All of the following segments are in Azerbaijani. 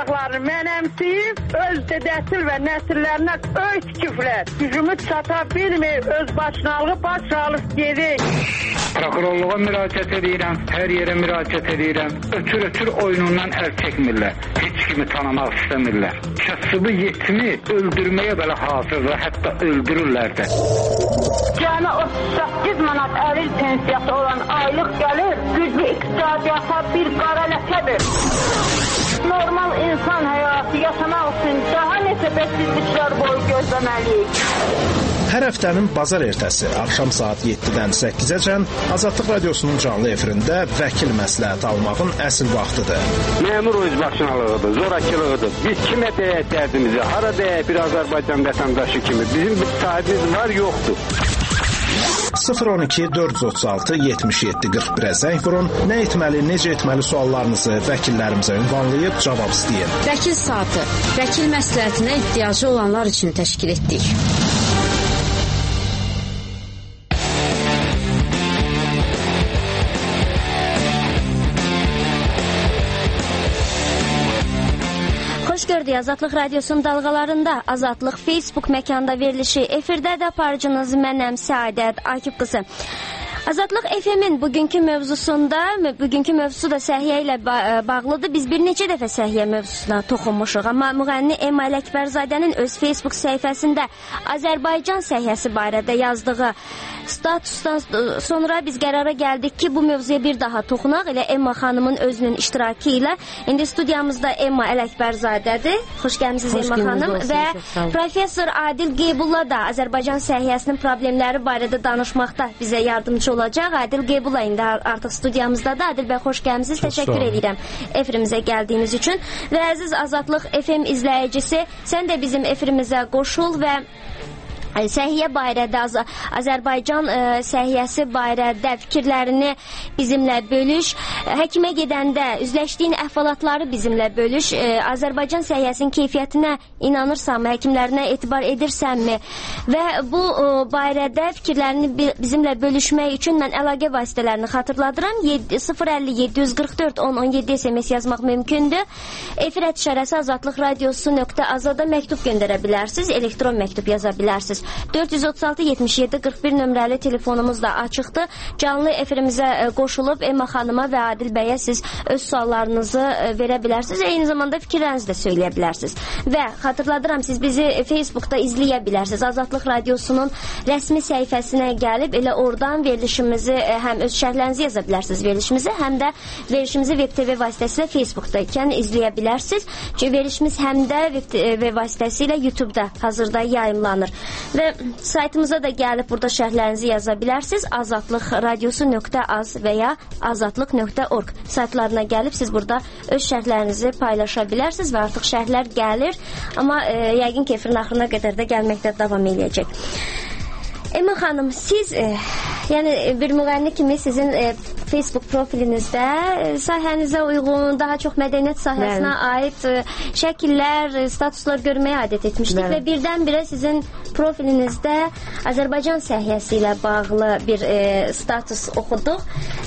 torpaqlarını mənəmsiyib, öz dədəsil və nəsillərinə öz küflər. Gücümüz çata bilmir, öz başınalığı baş alıb gedir. Prokurorluğa müraciət edirəm, hər yerə müraciət edirəm. Ötür oyunundan əl çəkmirlər. Heç kimi tanımaq istəmirlər. Kasıbı yetimi öldürməyə belə hazırdır, hətta öldürürlər də. Cəmi 38 manat əril pensiyası olan aylıq gəlir, güclü iqtisadiyyata bir qara ləkədir. Normal insan həyatı yaşamaq üçün daha neçə bəksizliklər boyu gözləməliyik. Hər həftənin bazar ertəsi axşam saat 7-dən 8-əcən Azadlıq Radiosunun canlı efirində vəkil məsləhəti almağın əsl vaxtıdır. Məmur özbaşınalığıdır, zorakılığıdır. Biz kimə deyək dərdimizi, hara deyək bir Azərbaycan vətəndaşı kimi. Bizim bir sahibimiz var, yoxdur. 012 436 77 41-ə zəng vurun. Nə etməli, necə etməli suallarınızı vəkillərimizə ünvanlayıb cavab istəyin. Vəkil saatı, vəkil məsləhətinə ehtiyacı olanlar üçün təşkil etdik. Xoş gördük Azadlıq Radiosunun dalğalarında. Azadlıq Facebook məkanda verilişi efirdə də aparıcınız mənəm Səadət Akif qızı. Azadlıq FM-in bugünkü mövzusu da səhiyyə ilə bağlıdır. Biz bir neçə dəfə səhiyyə mövzusuna toxunmuşuq. Amma müğənni Emma Ələkbərzadənin öz Facebook səhifəsində Azərbaycan səhiyyəsi barədə yazdığı statusdan sonra biz qərara gəldik ki, bu mövzuya bir daha toxunaq. Elə Emma xanımın özünün iştirakı ilə. İndi studiyamızda Emma Ələkbərzadədir. Xoş gəlmisiniz Emma xanım. Və Professor Adil Qeybulla da Azərbaycan səhiyyəsinin problemləri barədə danışmaqda bizə yardımcı olacaq. Adil Qeybulla indi artıq studiyamızdadır. Adil bəy, xoş gəlmisiniz. Təşəkkür edirəm efirimizə gəldiyiniz üçün. Və əziz Azadlıq FM izləyicisi, sən də bizim efirimizə qoşul və səhiyyə barədə, Azərbaycan səhiyyəsi barədə fikirlərini bizimlə bölüş. Həkimə gedəndə üzləşdiyin əhvalatları bizimlə bölüş. Azərbaycan səhiyyəsinin keyfiyyətinə inanırsanmı, həkimlərinə etibar edirsənmi? Və bu barədə fikirlərini bizimlə bölüşmək üçün mən əlaqə vasitələrini xatırladıram. 050-744-10-17 SMS yazmaq mümkündür. Efir ətişarəsi azadlıqradiosu.azada məktub göndərə bilərsiniz, elektron məktub yaza bilərsiniz. 436-77-41 nömrəli telefonumuz da açıqdır. Canlı efirimizə qoşulub Emma xanıma və Adil bəyə siz öz suallarınızı verə bilərsiniz. Eyni zamanda fikirlərinizi də söyləyə bilərsiniz. Və xatırladıram, siz bizi Facebookda izləyə bilərsiniz. Azadlıq Radiosunun rəsmi səhifəsinə gəlib elə oradan verilişimizi, həm öz şərhlərinizi yaza bilərsiniz verilişimizi, həm də verilişimizi Web TV vasitəsilə Facebookda ikən izləyə bilərsiniz. Çünki verilişimiz həm də Web TV vasitəsilə YouTube'da hazırda yayımlanır. Və saytımıza da gəlib burada şərhlərinizi yaza bilərsiniz. azadlıqradiosu.az və ya azadlıq.org saytlarına gəlib siz burada öz şərhlərinizi paylaşa bilərsiniz və artıq şərhlər gəlir. Amma yəqin ki, efirin axırına qədər də gəlməkdə davam edəcək. Emma xanım, siz yəni bir müğənni kimi sizin Facebook profilinizdə sahənizə uyğun, daha çox mədəniyyət sahəsinə aid şəkillər, statuslar görməyə adət etmişdik və birdən-birə sizin profilinizdə Azərbaycan səhiyyəsi ilə bağlı bir status oxuduq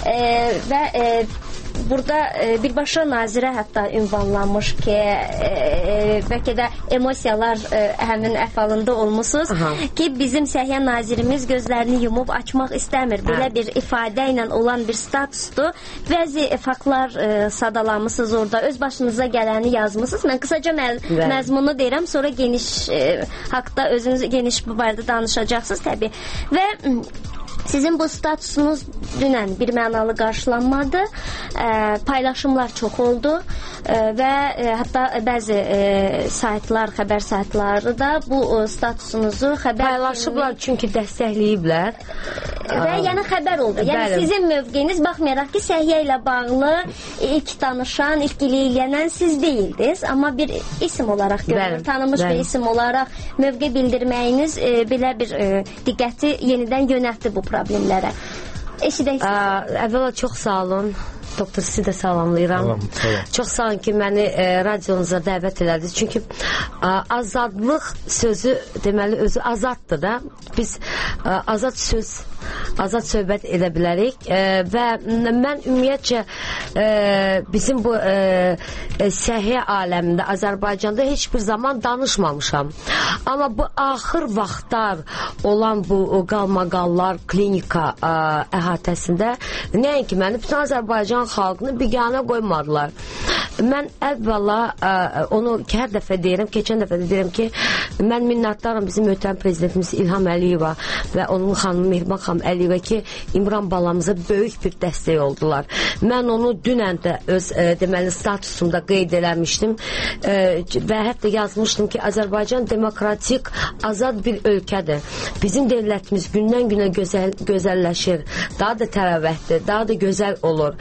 və burada birbaşa nazirə hətta ünvanlanmış ki, bəlkə də emosiyalar həmin əhvalında olmusunuz ki, bizim səhiyyə nazirimiz gözlərini yumub açmaq istəmir. Belə bir ifadə ilə olan bir statusdur. Bəzi faktlar sadalanmışsınız orada, öz başınıza gələni yazmışsınız. Mən qısaca məzmunu deyirəm, sonra geniş haqda özünüz geniş bu barədə danışacaqsınız təbii. Və sizin bu statusunuz dünən bir mənalı qarşılanmadı. Paylaşımlar çox oldu və hətta bəzi saytlar, xəbər saytları da bu statusunuzu paylaşıblar çünki dəstəkləyiblər. Və yəni xəbər oldu. Yəni sizin mövqeyiniz, baxmayaraq ki, səhiyyə ilə bağlı ilk danışan, ilk ilələyən siz deyildiniz, amma bir isim olaraq görünür, tanınmış bir isim olaraq mövqe bildirməyiniz belə bir diqqəti yenidən yönəltdi bu problemlərə. Eşidəksiniz. Əvvəla çox sağ olun. Doktor, sizi də salamlayıram. Çox sağ olun ki, məni radionuza dəvət elədiniz. Çünki azadlıq sözü deməli özü azaddır da. Biz azad söz azad söhbət edə bilərik və mən ümumiyyətcə bizim bu səhiyyə aləmində Azərbaycanda heç bir zaman danışmamışam. Amma bu axır vaxtlar olan bu qalmaqallar klinika əhatəsində nəinki məni, bütün Azərbaycan xalqını biganə qoymadılar. Mən əvvəla onu hər dəfə deyirəm, keçən dəfə də deyirəm ki, mən minnətdaram bizim möhtərəm prezidentimiz İlham Əliyeva və onun xanımı Mehriban xanım Əliyeva ki, İmran balamıza böyük bir dəstək oldular. Mən onu dünən də öz deməli statusumda qeyd eləmişdim və hətta yazmışdım ki, Azərbaycan demokratik, azad bir ölkədir. Bizim dövlətimiz gündən günə gözəlləşir, daha da təravətdir, daha da gözəl olur.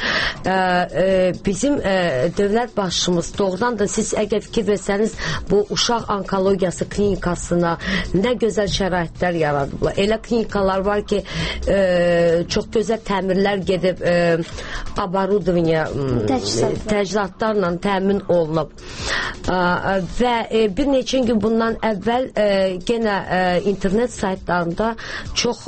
Bizim dövlət başımız doğrudan da siz əgər fikir versəniz bu uşaq onkologiyası klinikasına nə gözəl şəraitlər yaradıblar. Elə klinikalar var ki, çox gözəl təmirlər gedib abarudovanya təchizatlarla təmin olunub. Və bir neçə gün bundan əvvəl genə internet saytlarında çox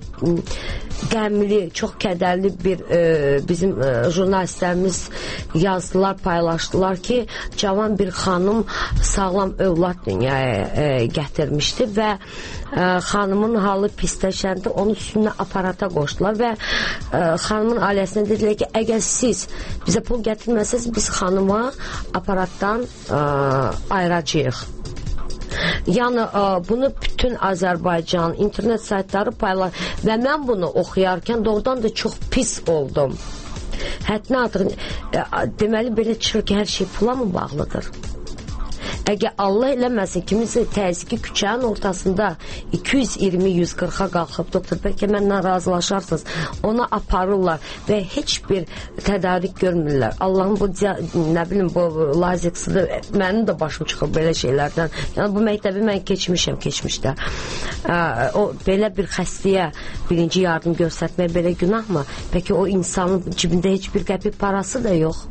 qəmli, çox kədərli bir bizim jurnalistlərimiz yazdılar, paylaşdılar ki, cavan bir xanım sağlam övlad dünyaya gətirmişdi və xanımın halı pisləşəndə onun üstünə aparata qoşdular və xanımın ailəsinə dedilər ki, əgər siz bizə pul gətirməsəz, biz xanıma aparatdan ayıracağıq. Yəni bunu bütün Azərbaycan internet saytları paylaş və mən bunu oxuyarkən doğrudan da çox pis oldum. Hətta artıq deməli belə çıxır ki, hər şey pula mı bağlıdır? Əgər Allah eləməsin, kimisə təzyiqi küçənin ortasında 220-140-a qalxıb, doktor, bəlkə məndən razılaşarsınız, ona aparırlar və heç bir tədarik görmürlər. Allahın bu, nə bilim, bu laziqsıdır, mənim də başım çıxır belə şeylərdən. Yəni, bu məktəbi mən keçmişdə. O, belə bir xəstəyə birinci yardım göstərmək belə günahmı? Bəlkə o insanın cibində heç bir qəpik parası da yox.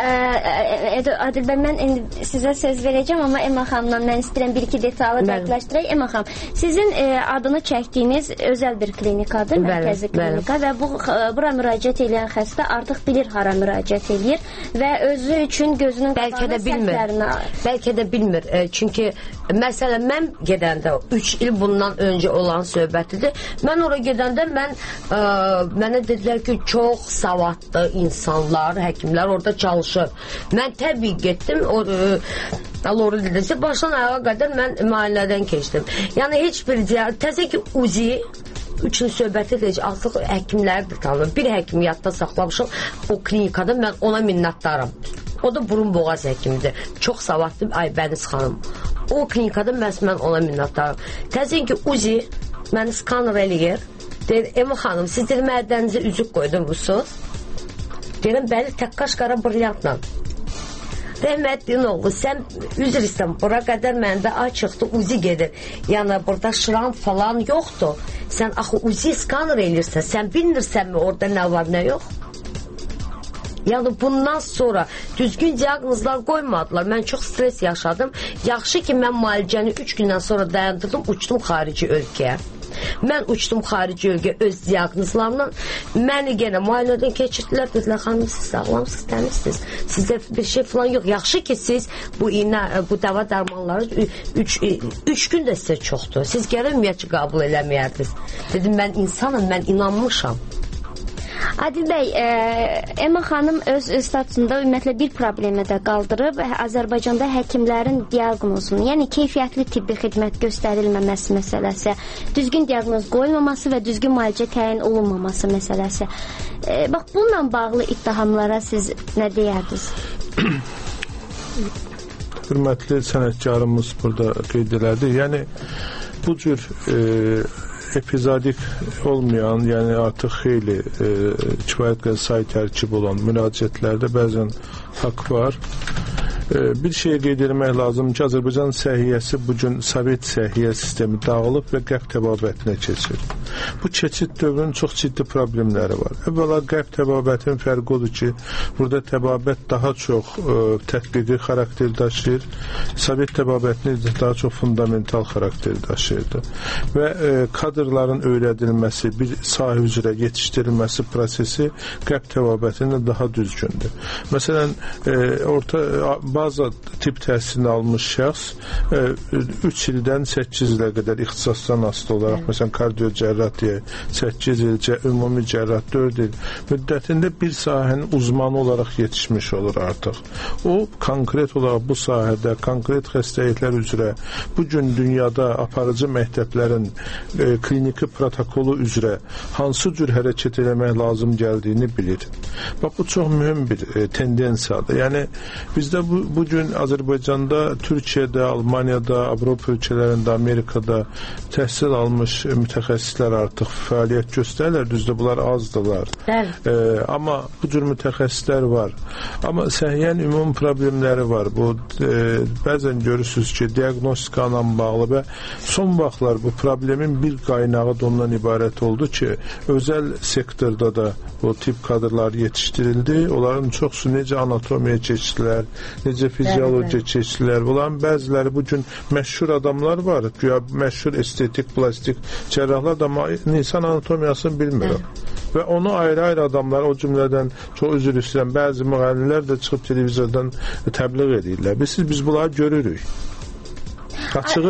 Adil bəy, mən indi sizə söz verəcəm, amma Emma xanımdan mən istəyirəm bir-iki detallı dəqiqləşdirək. Emma xanım, sizin adını çəkdiyiniz özəl bir klinikadır, mərkəzi klinika və bura müraciət edən xəstə artıq bilir hara müraciət edir və özü üçün gözünün qabağına səhvlərini bəlkə də bilmir. Çünki məsələn, mən gedəndə 3 il bundan öncə olan söhbətidir. Mən ora gedəndə mənə dedilər ki, çox savadlı insanlar, həkimlər orada çalışır. Mən təbii getdim, Laura dedəsə, başdan ayağa qədər mən müayinədən keçdim. Yəni, heç bir təzə ki, UZI üçün söhbət edəcək, artıq həkimləri də tanır. Bir həkimi yadda saxlamışım, o klinikada mən ona minnətdaram. O da burun boğaz həkimidir. Çox savadlı Aybəniz xanım. O klinikada mən ona minnətdaram. Təzə ki, UZI məni skaner eləyir. Deyir, Emma xanım, siz deyir, mədənizə üzük qoydurmuşsunuz. Deyirəm, bəli, tək qaş qara brilyantla. Rəhmətliyin oğlu, sən üzr istəm, bura qədər məndə açıqdır, uzi gedir. Yəni, burada şıram falan yoxdur. Sən axı uzi skaner elirsən, sən bilmirsənmi orada nə var, nə yox? Yəni, bundan sonra düzgün diaqnozlar qoymadılar. Mən çox stres yaşadım. Yaxşı ki, mən müalicəni 3 gündən sonra dayandırdım, uçdum xarici ölkəyə. Mən uçdum xarici ölkə öz diaqnozlarımla. Məni genə müayinədən keçirdilər. Dedilər, xanım, siz sağlamsınız, təmizsiniz. Sizdə bir şey falan yox. Yaxşı ki, siz bu dəva dərmanları 3 gün də sizə çoxdur. Siz gərək ümumiyyətcə qəbul eləməyərdiniz. Dedim, mən insanım, mən inanmışam. Adil bəy, Emma xanım öz statusunda ümumiyyətlə bir problemi də qaldırıb Azərbaycanda həkimlərin diaqnozunu, yəni keyfiyyətli tibbi xidmət göstərilməməsi məsələsi, düzgün diaqnoz qoyulmaması və düzgün müalicə təyin olunmaması məsələsi. Bax, bununla bağlı ittihamlara siz nə deyərdiniz? Hörmətli sənətkarımız burada qeyd elədi. Yəni, bu cür epizodik olmayan, yəni artıq xeyli kifayət qədər sayı tərkib olan müraciətlərdə bəzən haqq var. Bir şey qeyd etmək lazım ki, Azərbaycan səhiyyəsi bugün Sovet səhiyyə sistemi dağılıb və qərb təbabətinə keçir. Bu keçid dövrünün çox ciddi problemləri var. Əvvəla qəlb təbabətinin fərqi odur ki, burada təbabət daha çox tətbiqi xarakter daşıyır. Sovet təbabətinin daha çox fundamental xarakter daşıyırdı. Və kadrların öyrədilməsi, bir sahə üzrə yetişdirilməsi prosesi qəlb təbabətində daha düzgündür. Məsələn, bazı tip təhsilini almış şəxs 3 ildən 8 ilə qədər ixtisasdan asılı olaraq, məsələn, kardiocərrahiyyə 8 il, ümumi cərrah 4 il müddətində bir sahənin uzmanı olaraq yetişmiş olur artıq. O, konkret olaraq bu sahədə, konkret xəstəliklər üzrə bu gün dünyada aparıcı məktəblərin kliniki protokolu üzrə hansı cür hərəkət eləmək lazım gəldiyini bilir. Bax, bu çox mühüm bir tendensiyadır. Yəni, bizdə bu gün Azərbaycanda, Türkiyədə, Almaniyada, Avropa ölkələrində, Amerikada təhsil almış mütəxəssislər artıq fəaliyyət göstərirlər. Düzdür, bunlar azdırlar. Amma bu cür mütəxəssislər var. Amma səhiyyənin ümumi problemləri var. Bu, bəzən görürsünüz ki, diaqnostika ilə bağlı və son vaxtlar bu problemin bir qaynağı da ondan ibarət oldu ki, özəl sektorda da bu tip kadrlar yetişdirildi. Onların çoxsu necə anatomiya keçdilər, necə fiziologiya keçdilər. Bunların bəziləri bu gün məşhur adamlar var. Güya məşhur estetik, plastik cərrahlar da insan anatomiyasını bilmir. Və onu ayrı-ayrı adamlar, o cümlədən çox üzr istəyirəm, bəzi müğənnilər də çıxıb televizordan təbliğ edirlər. Biz bunları görürük. Açığı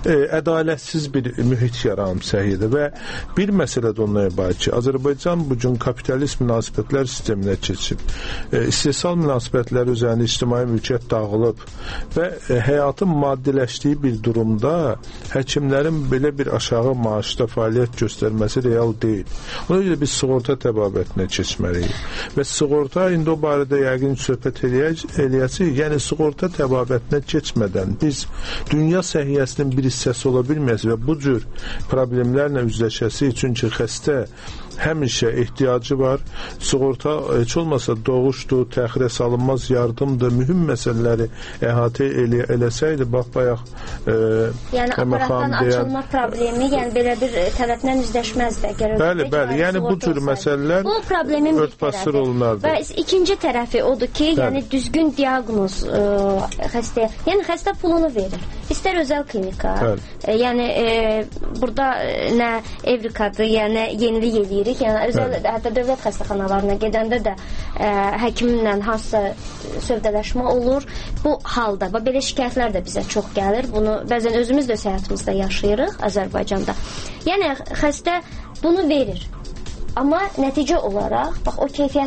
ədalətsiz bir mühit yaranıb səhiyyədə və bir məsələ də ondan ibarət ki, Azərbaycan bugün kapitalist münasibətlər sisteminə keçib. İstehsal münasibətləri üzərində ictimai mülkiyyət dağılıb və həyatın maddiləşdiyi bir durumda həkimlərin belə bir aşağı maaşda fəaliyyət göstərməsi real deyil. Ona görə biz sığorta təbabətinə keçməliyik. Və sığorta, indi o barədə yəqin söhbət eləyəcək, yəni sığorta təbabətinə keçmədən biz dünya səhiyyəsinin bir hissəsi ola bilməz və bu cür problemlərlə üzləşəsi üçün ki, xəstə həmişə ehtiyacı var. Sığorta heç olmasa doğuşdur, təxirə salınmaz yardımdır, mühüm məsələləri əhatə eləsəydi, bax, bayaq yəni aparatdan açılma problemi, yəni belə bir tərəflə üzləşməzdi. Bəli, yəni bu cür məsələlər bu problemin bir tərəfi. Və ikinci tərəfi odur ki, yəni düzgün diaqnoz xəstəyə, yəni xəstə pulunu verir. İstər özəl klinika, yəni burada nə Evrikadır, yəni yenilik eləyirik, yəni özəl, hətta dövlət xəstəxanalarına gedəndə də həkimlə hansısa sövdələşmə olur. Bu halda, belə şikayətlər də bizə çox gəlir. Bunu bəzən özümüz də həyatımızda yaşayırıq Azərbaycanda. Yəni xəstə bunu verir. Amma nəticə olaraq, bax, o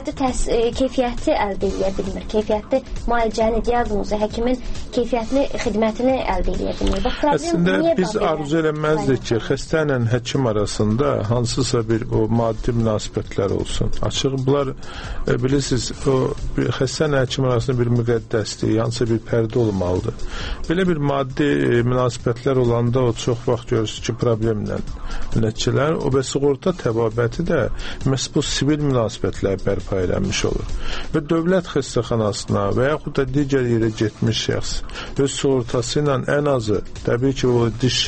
keyfiyyəti əldə edə bilmir. Keyfiyyətli müalicəni, diaqnozu, həkimin keyfiyyətli xidmətini əldə edə bilmir. Bax, əslində, biz arzu eləməzdik ki, xəstə ilə həkim arasında hansısa bir o maddi münasibətlər olsun. Açıq, bunlar, bilirsiniz, o xəstə ilə həkim arasında bir müqəddəsdir, hansısa bir pərdə olmalıdır. Belə bir maddi münasibətlər olanda o çox vaxt görürsünüz ki, problemlə nəticələr, o və sığorta təbabəti də məhz bu sivil münasibətlər bərpa edilmiş olur. Və dövlət xəstəxanasına və yaxud da digər yerə getmiş şəxs öz sığortası ilə ən azı, təbii ki, o diş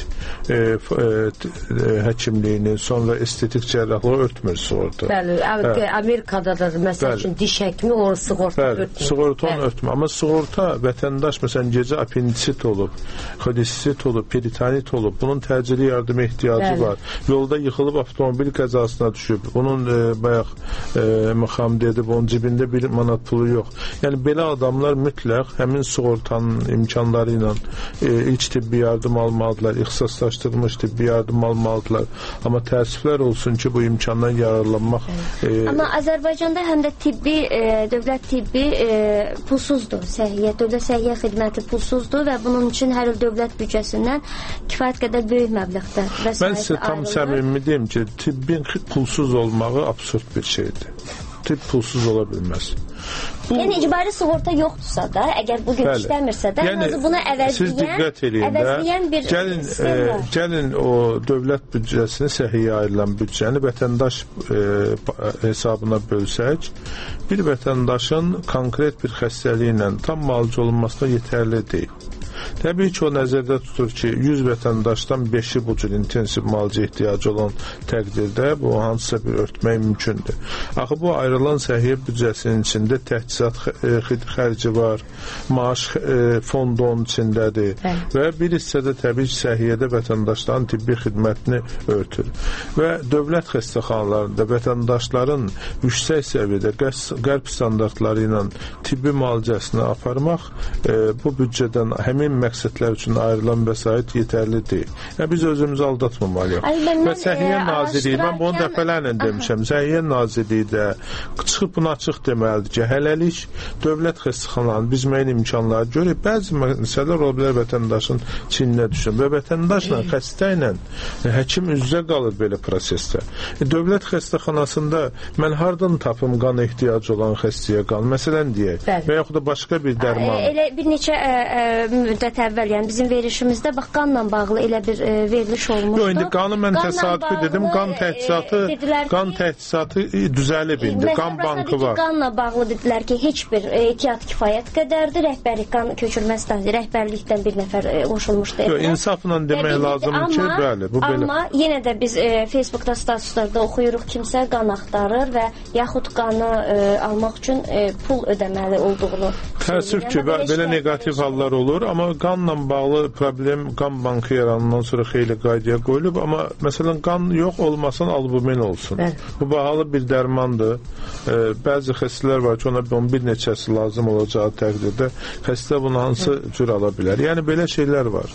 həkimliyini, sonra estetik cərrahlığı örtmür sığorta. Bəli, Amerikada da məsəl üçün diş həkimi onu sığorta örtmür. Sığorta onu örtmür. Amma sığorta vətəndaş, məsələn, gecə apendisit olub, xolisit olub, peritonit olub, bunun təcili yardıma ehtiyacı var. Yolda yıxılıb avtomobil qəzasına düşüb, onun bayaq məxam dedib, onun cibində 1 manat pulu yox. Yəni, belə adamlar mütləq həmin sığortanın imkanları ilə ilk tibbi yardım almalıdırlar, ixtisaslaşdırılmış tibbi yardım almalıdırlar. Amma təəssüflər olsun ki, bu imkandan yararlanmaq... Amma Azərbaycanda həm də tibbi, dövlət tibbi pulsuzdur. Dövlət səhiyyə xidməti pulsuzdur və bunun üçün hər il dövlət büdcəsindən kifayət qədər böyük məbləğdə vəsait ayrılır. Mən sizə tam səmimi deyim ki, tibbin pulsuz olmağı absurd bir şeydir. Tibb pulsuz ola bilməz. Yəni icbari sığorta yoxdursa da, əgər bugün işləmirsə də, yəni, bunu əvəzləyən bir sistem var. Gəlin o dövlət büdcəsini, səhiyyə ayrılan büdcəni vətəndaş hesabına bölsək, bir vətəndaşın konkret bir xəstəliyi ilə tam müalicə olunmasına yetərli deyil. Təbii ki, o nəzərdə tutur ki, 100 vətəndaşdan 5-i bu cür intensiv müalicə ehtiyacı olan təqdirdə bu hansısa bir örtmək mümkündür. Axı bu ayrılan səhiyyə büdcəsinin içində təchizat xərci var, maaş fondu onun içindədir və bir hissədə təbii ki, səhiyyədə vətəndaşların tibbi xidmətini örtür. Və dövlət xəstəxanalarında vətəndaşların yüksək səviyyədə qərb standartları ilə tibbi müalicəsini aparmaq bu büdcədən həmin məqsədlər üçün ayrılan vəsait yetərli deyil. Biz özümüzü aldatmamalıyıq. Və Səhiyyə Nazirliyi, mən bunu dəfələrlə demişəm, Səhiyyə Nazirliyi də çıxıb bunu açıq deməlidir ki, hələlik dövlət xəstəxanalarının biz müəyyən imkanları görür, bəzi məsələlər ola bilər vətəndaşın çininə düşür və vətəndaşla, xəstə ilə həkim üz-üzə qalır belə prosesdə. Dövlət xəstəxanasında mən hardan tapım qan ehtiyacı olan xəstəyə qan, məsələn deyək, və yaxud da başqa bir dərman. Elə bir neçə müddət əvvəl, yəni bizim verilişimizdə bax qanla bağlı elə bir veriliş olmuşdu. Yox, indi qanı mən təsadüfi dedim, qan təchizatı düzəlib indi, qan bankı var. Qanla bağlı dedilər ki, heç bir ehtiyat kifayət qədərdir, rəhbərlik qan köçürmə stansiya, rəhbərlikdən bir nəfər qoşulmuşdu. Yox, insafla demək lazımdır ki, bəli, bu belə. Amma yenə də biz Facebookda statuslarda oxuyuruq, kimsə qan axtarır və yaxud qanı almaq üçün pul ödəməli olduğunu. Təəssüf ki, belə negativ hallar olur, amma qanla bağlı problem qan bankı yaranından sonra xeyli qaydaya qoyulub, amma məsələn qan yox olmasın, albumin olsun. Bu bahalı bir dərmandır. Bəzi xəstələr var ki, ona bir neçəsi lazım olacağı təqdirdə xəstə bunu hansı cür ala bilər. Yəni belə şeylər var.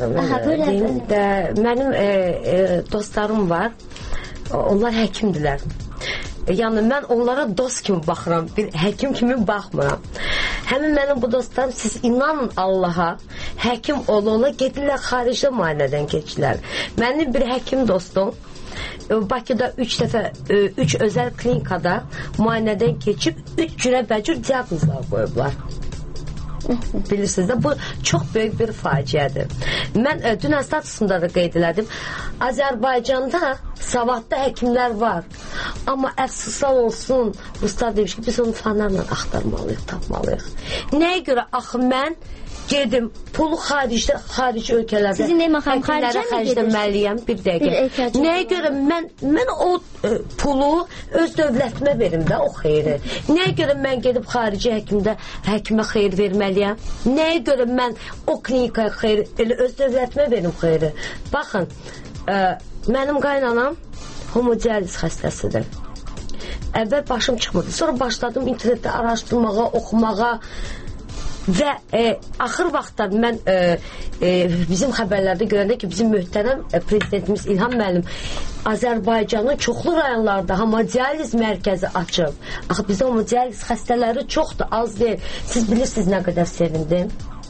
Mənim dostlarım var, onlar həkimdirlər. Yəni mən onlara dost kimi baxıram, bir həkim kimi baxmıram. Həmin mənim bu dostlarım, siz inanın Allaha, həkim ola gedirlər xaricdə müayinədən keçirlər. Mənim bir həkim dostum Bakıda 3 özəl klinikada müayinədən keçib 3 günə bəcür diaqnozlar qoyublar. Bilirsiniz də, bu çox böyük bir faciədir. Mən dünən statusunda da qeyd elədim. Azərbaycanda savadlı həkimlər var. Amma əfsuslar olsun, Ruslar demiş ki, biz onu fanlarla axtarmalıyıq, tapmalıyıq. Nəyə görə? Axı mən gedim, pulu xarici ölkələrdə sizin nə məxam xərcləməliyəm, bir dəqiqə. Nəyə görə mən o pulu öz dövlətimə verim də o xeyri. Nəyə görə mən gedib xarici həkimə xeyir verməliyəm? Nəyə görə mən o klinikaya xeyir, elə öz dövlətimə verim xeyri? Baxın, mənim qaynanam homodializ xəstəsidir. Əvvəl başım çıxmırdı. Sonra başladım internetdə araşdırmağa, oxumağa və axır vaxtlar mən bizim xəbərlərdə görəndə ki, bizim möhtərəm prezidentimiz İlham müəllim Azərbaycanın çoxlu rayonlarda homodializ mərkəzi açıb. Axı bizdə homodializ xəstələri çoxdur, az deyil. Siz bilirsiniz nə qədər sevindim.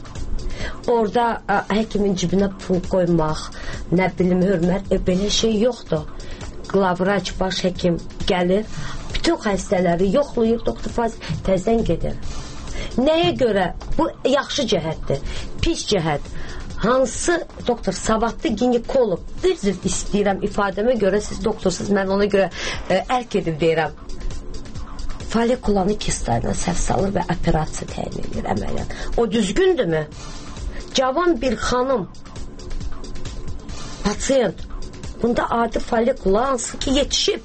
Orada həkimin cibinə pul qoymaq, nə bilim, hörmət, belə şey yoxdur. Qlavraç, baş həkim gəlir, bütün xəstələri yoxlayır, doktor Fazil təzdən gedir. Nəyə görə? Bu yaxşı cəhətdir. Pis cəhət. Hansı doktor, savadlı ginekolog, düzdür istəyirəm ifadəmə görə, siz doktorsuz, mən ona görə ərk edib deyirəm. Folikulanı kistayla səhv salır və operasiya təyin edir əməliyyat. O düzgündürmü? Cavan bir xanım, pasiyent, bunda adi folikula hansı ki yetişib.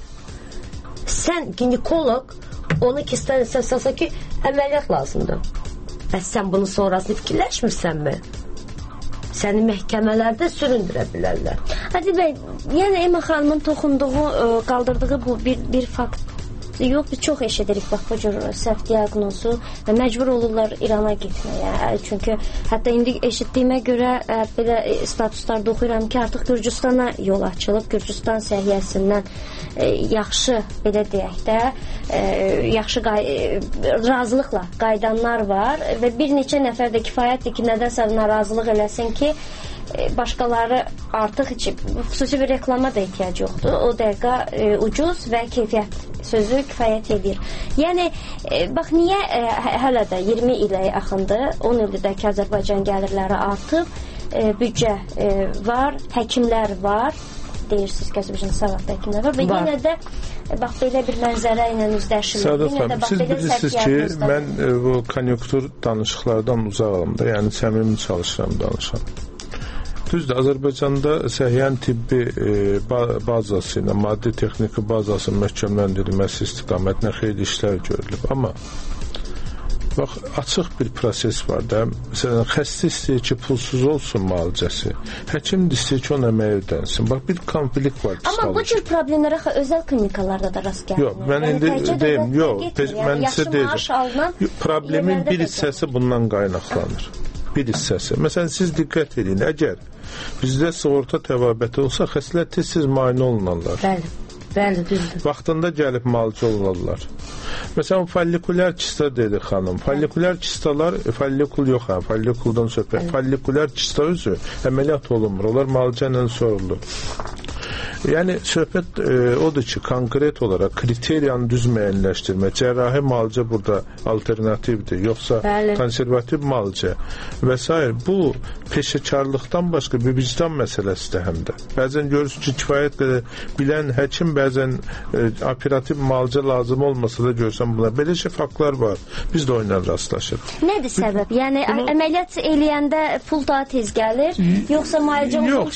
Sən ginekolog, onu kistayla səhv salsa ki, əməliyyat lazımdır. Bəs sən bunu sonrasını fikirləşmirsənmi? Səni məhkəmələrdə süründürə bilərlər. Hadi bəy, yəni Emma xanımın toxunduğu, qaldırdığı bu bir fakt yox, biz çox eşidirik bax bu cür səhv diaqnozu və məcbur olurlar İrana getməyə. Çünki hətta indi eşitdiyimə görə belə statuslarda oxuyuram ki, artıq Gürcüstana yol açılıb, Gürcüstan səhiyyəsindən yaxşı, belə deyək də, yaxşı razılıqla qaydanlar var və bir neçə nəfər də kifayətdir ki, nədənsə narazılıq eləsin ki, başqaları artıq xüsusi bir reklama da ehtiyac yoxdur. O dəqiqə ucuz və keyfiyyət sözü kifayət edir. Yəni, bax, niyə hələ də 20 ilə yaxındır, 10 ildir ki, Azərbaycan gəlirləri artıb, büdcə var, həkimlər var, deyirsiniz ki, Azərbaycan savadlı həkimlər var və yenə də bax belə bir mənzərə ilə üzləşilir. Səadət xanım, siz bilirsiniz ki, mən bu konjunktur danışıqlardan uzağım da, yəni səmimi çalışıram, danışam. Düzdür, Azərbaycanda səhiyyə tibbi bazası ilə, maddi texniki bazasının möhkəmləndirilməsi istiqamətində xeyli işlər görülüb. Amma bax, açıq bir proses var da. Məsələn, xəstə istəyir ki, pulsuz olsun müalicəsi. Həkim də istəyir ki, ona əmək ödənsin. Bax, bir konflikt var. Amma bu cür problemlərə özəl klinikalarda da rast gəlir. Yox, mən indi deyim, mən sizə deyim. Problemin bir hissəsi bundan qaynaqlanır. Bir hissəsi. Məsələn, siz diqqət edin, əgər bizdə sığorta təvabəti olsa, xəstələr tez-tez müayinə olunarlar. Bəli, düzdür. Vaxtında gəlib müalicə olunarlar. Məsələn, follikulyar kista dedi xanım. Follikulyar kistalar, follikul yox, follikuldan söhbət. Follikulyar kista özü əməliyyat olunmur. Onlar müalicə ilə sorulur. Yəni, söhbət odur ki, konkret olaraq kriteriyanı düz müəyyənləşdirmə, cərrahi müalicə burada alternativdir, yoxsa konservativ müalicə və s. Bu, peşəkarlıqdan başqa bir vicdan məsələsidir həm də. Bəzən görürsünüz ki, kifayət qədər bilən həkim bəzən operativ müalicə lazım olmasa da görsən buna. Belə faktlar var. Biz də onunla rastlaşırıq. Nədir səbəb? Yəni, əməliyyat eləyəndə pul daha tez gəlir, yoxsa müalicə yox,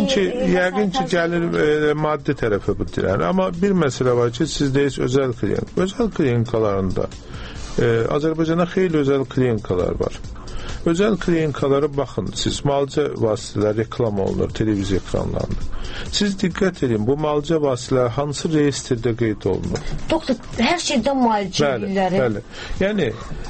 yəqin ki, gəlir maddi tərəfə bu dirən. Amma bir məsələ var ki, siz deyirsiniz özəl klinik. Özəl klinikalarında Azərbaycanda xeyli özəl klinikalar var. Özəl klinikalara baxın, siz müalicə vasitələri reklam olunur televiziya ekranlarında. Siz diqqət edin, bu müalicə vasitələri hansı reyestrdə qeyd olunur? Doktor, hər şeydən müalicə edirlər. Bəli. Yəni,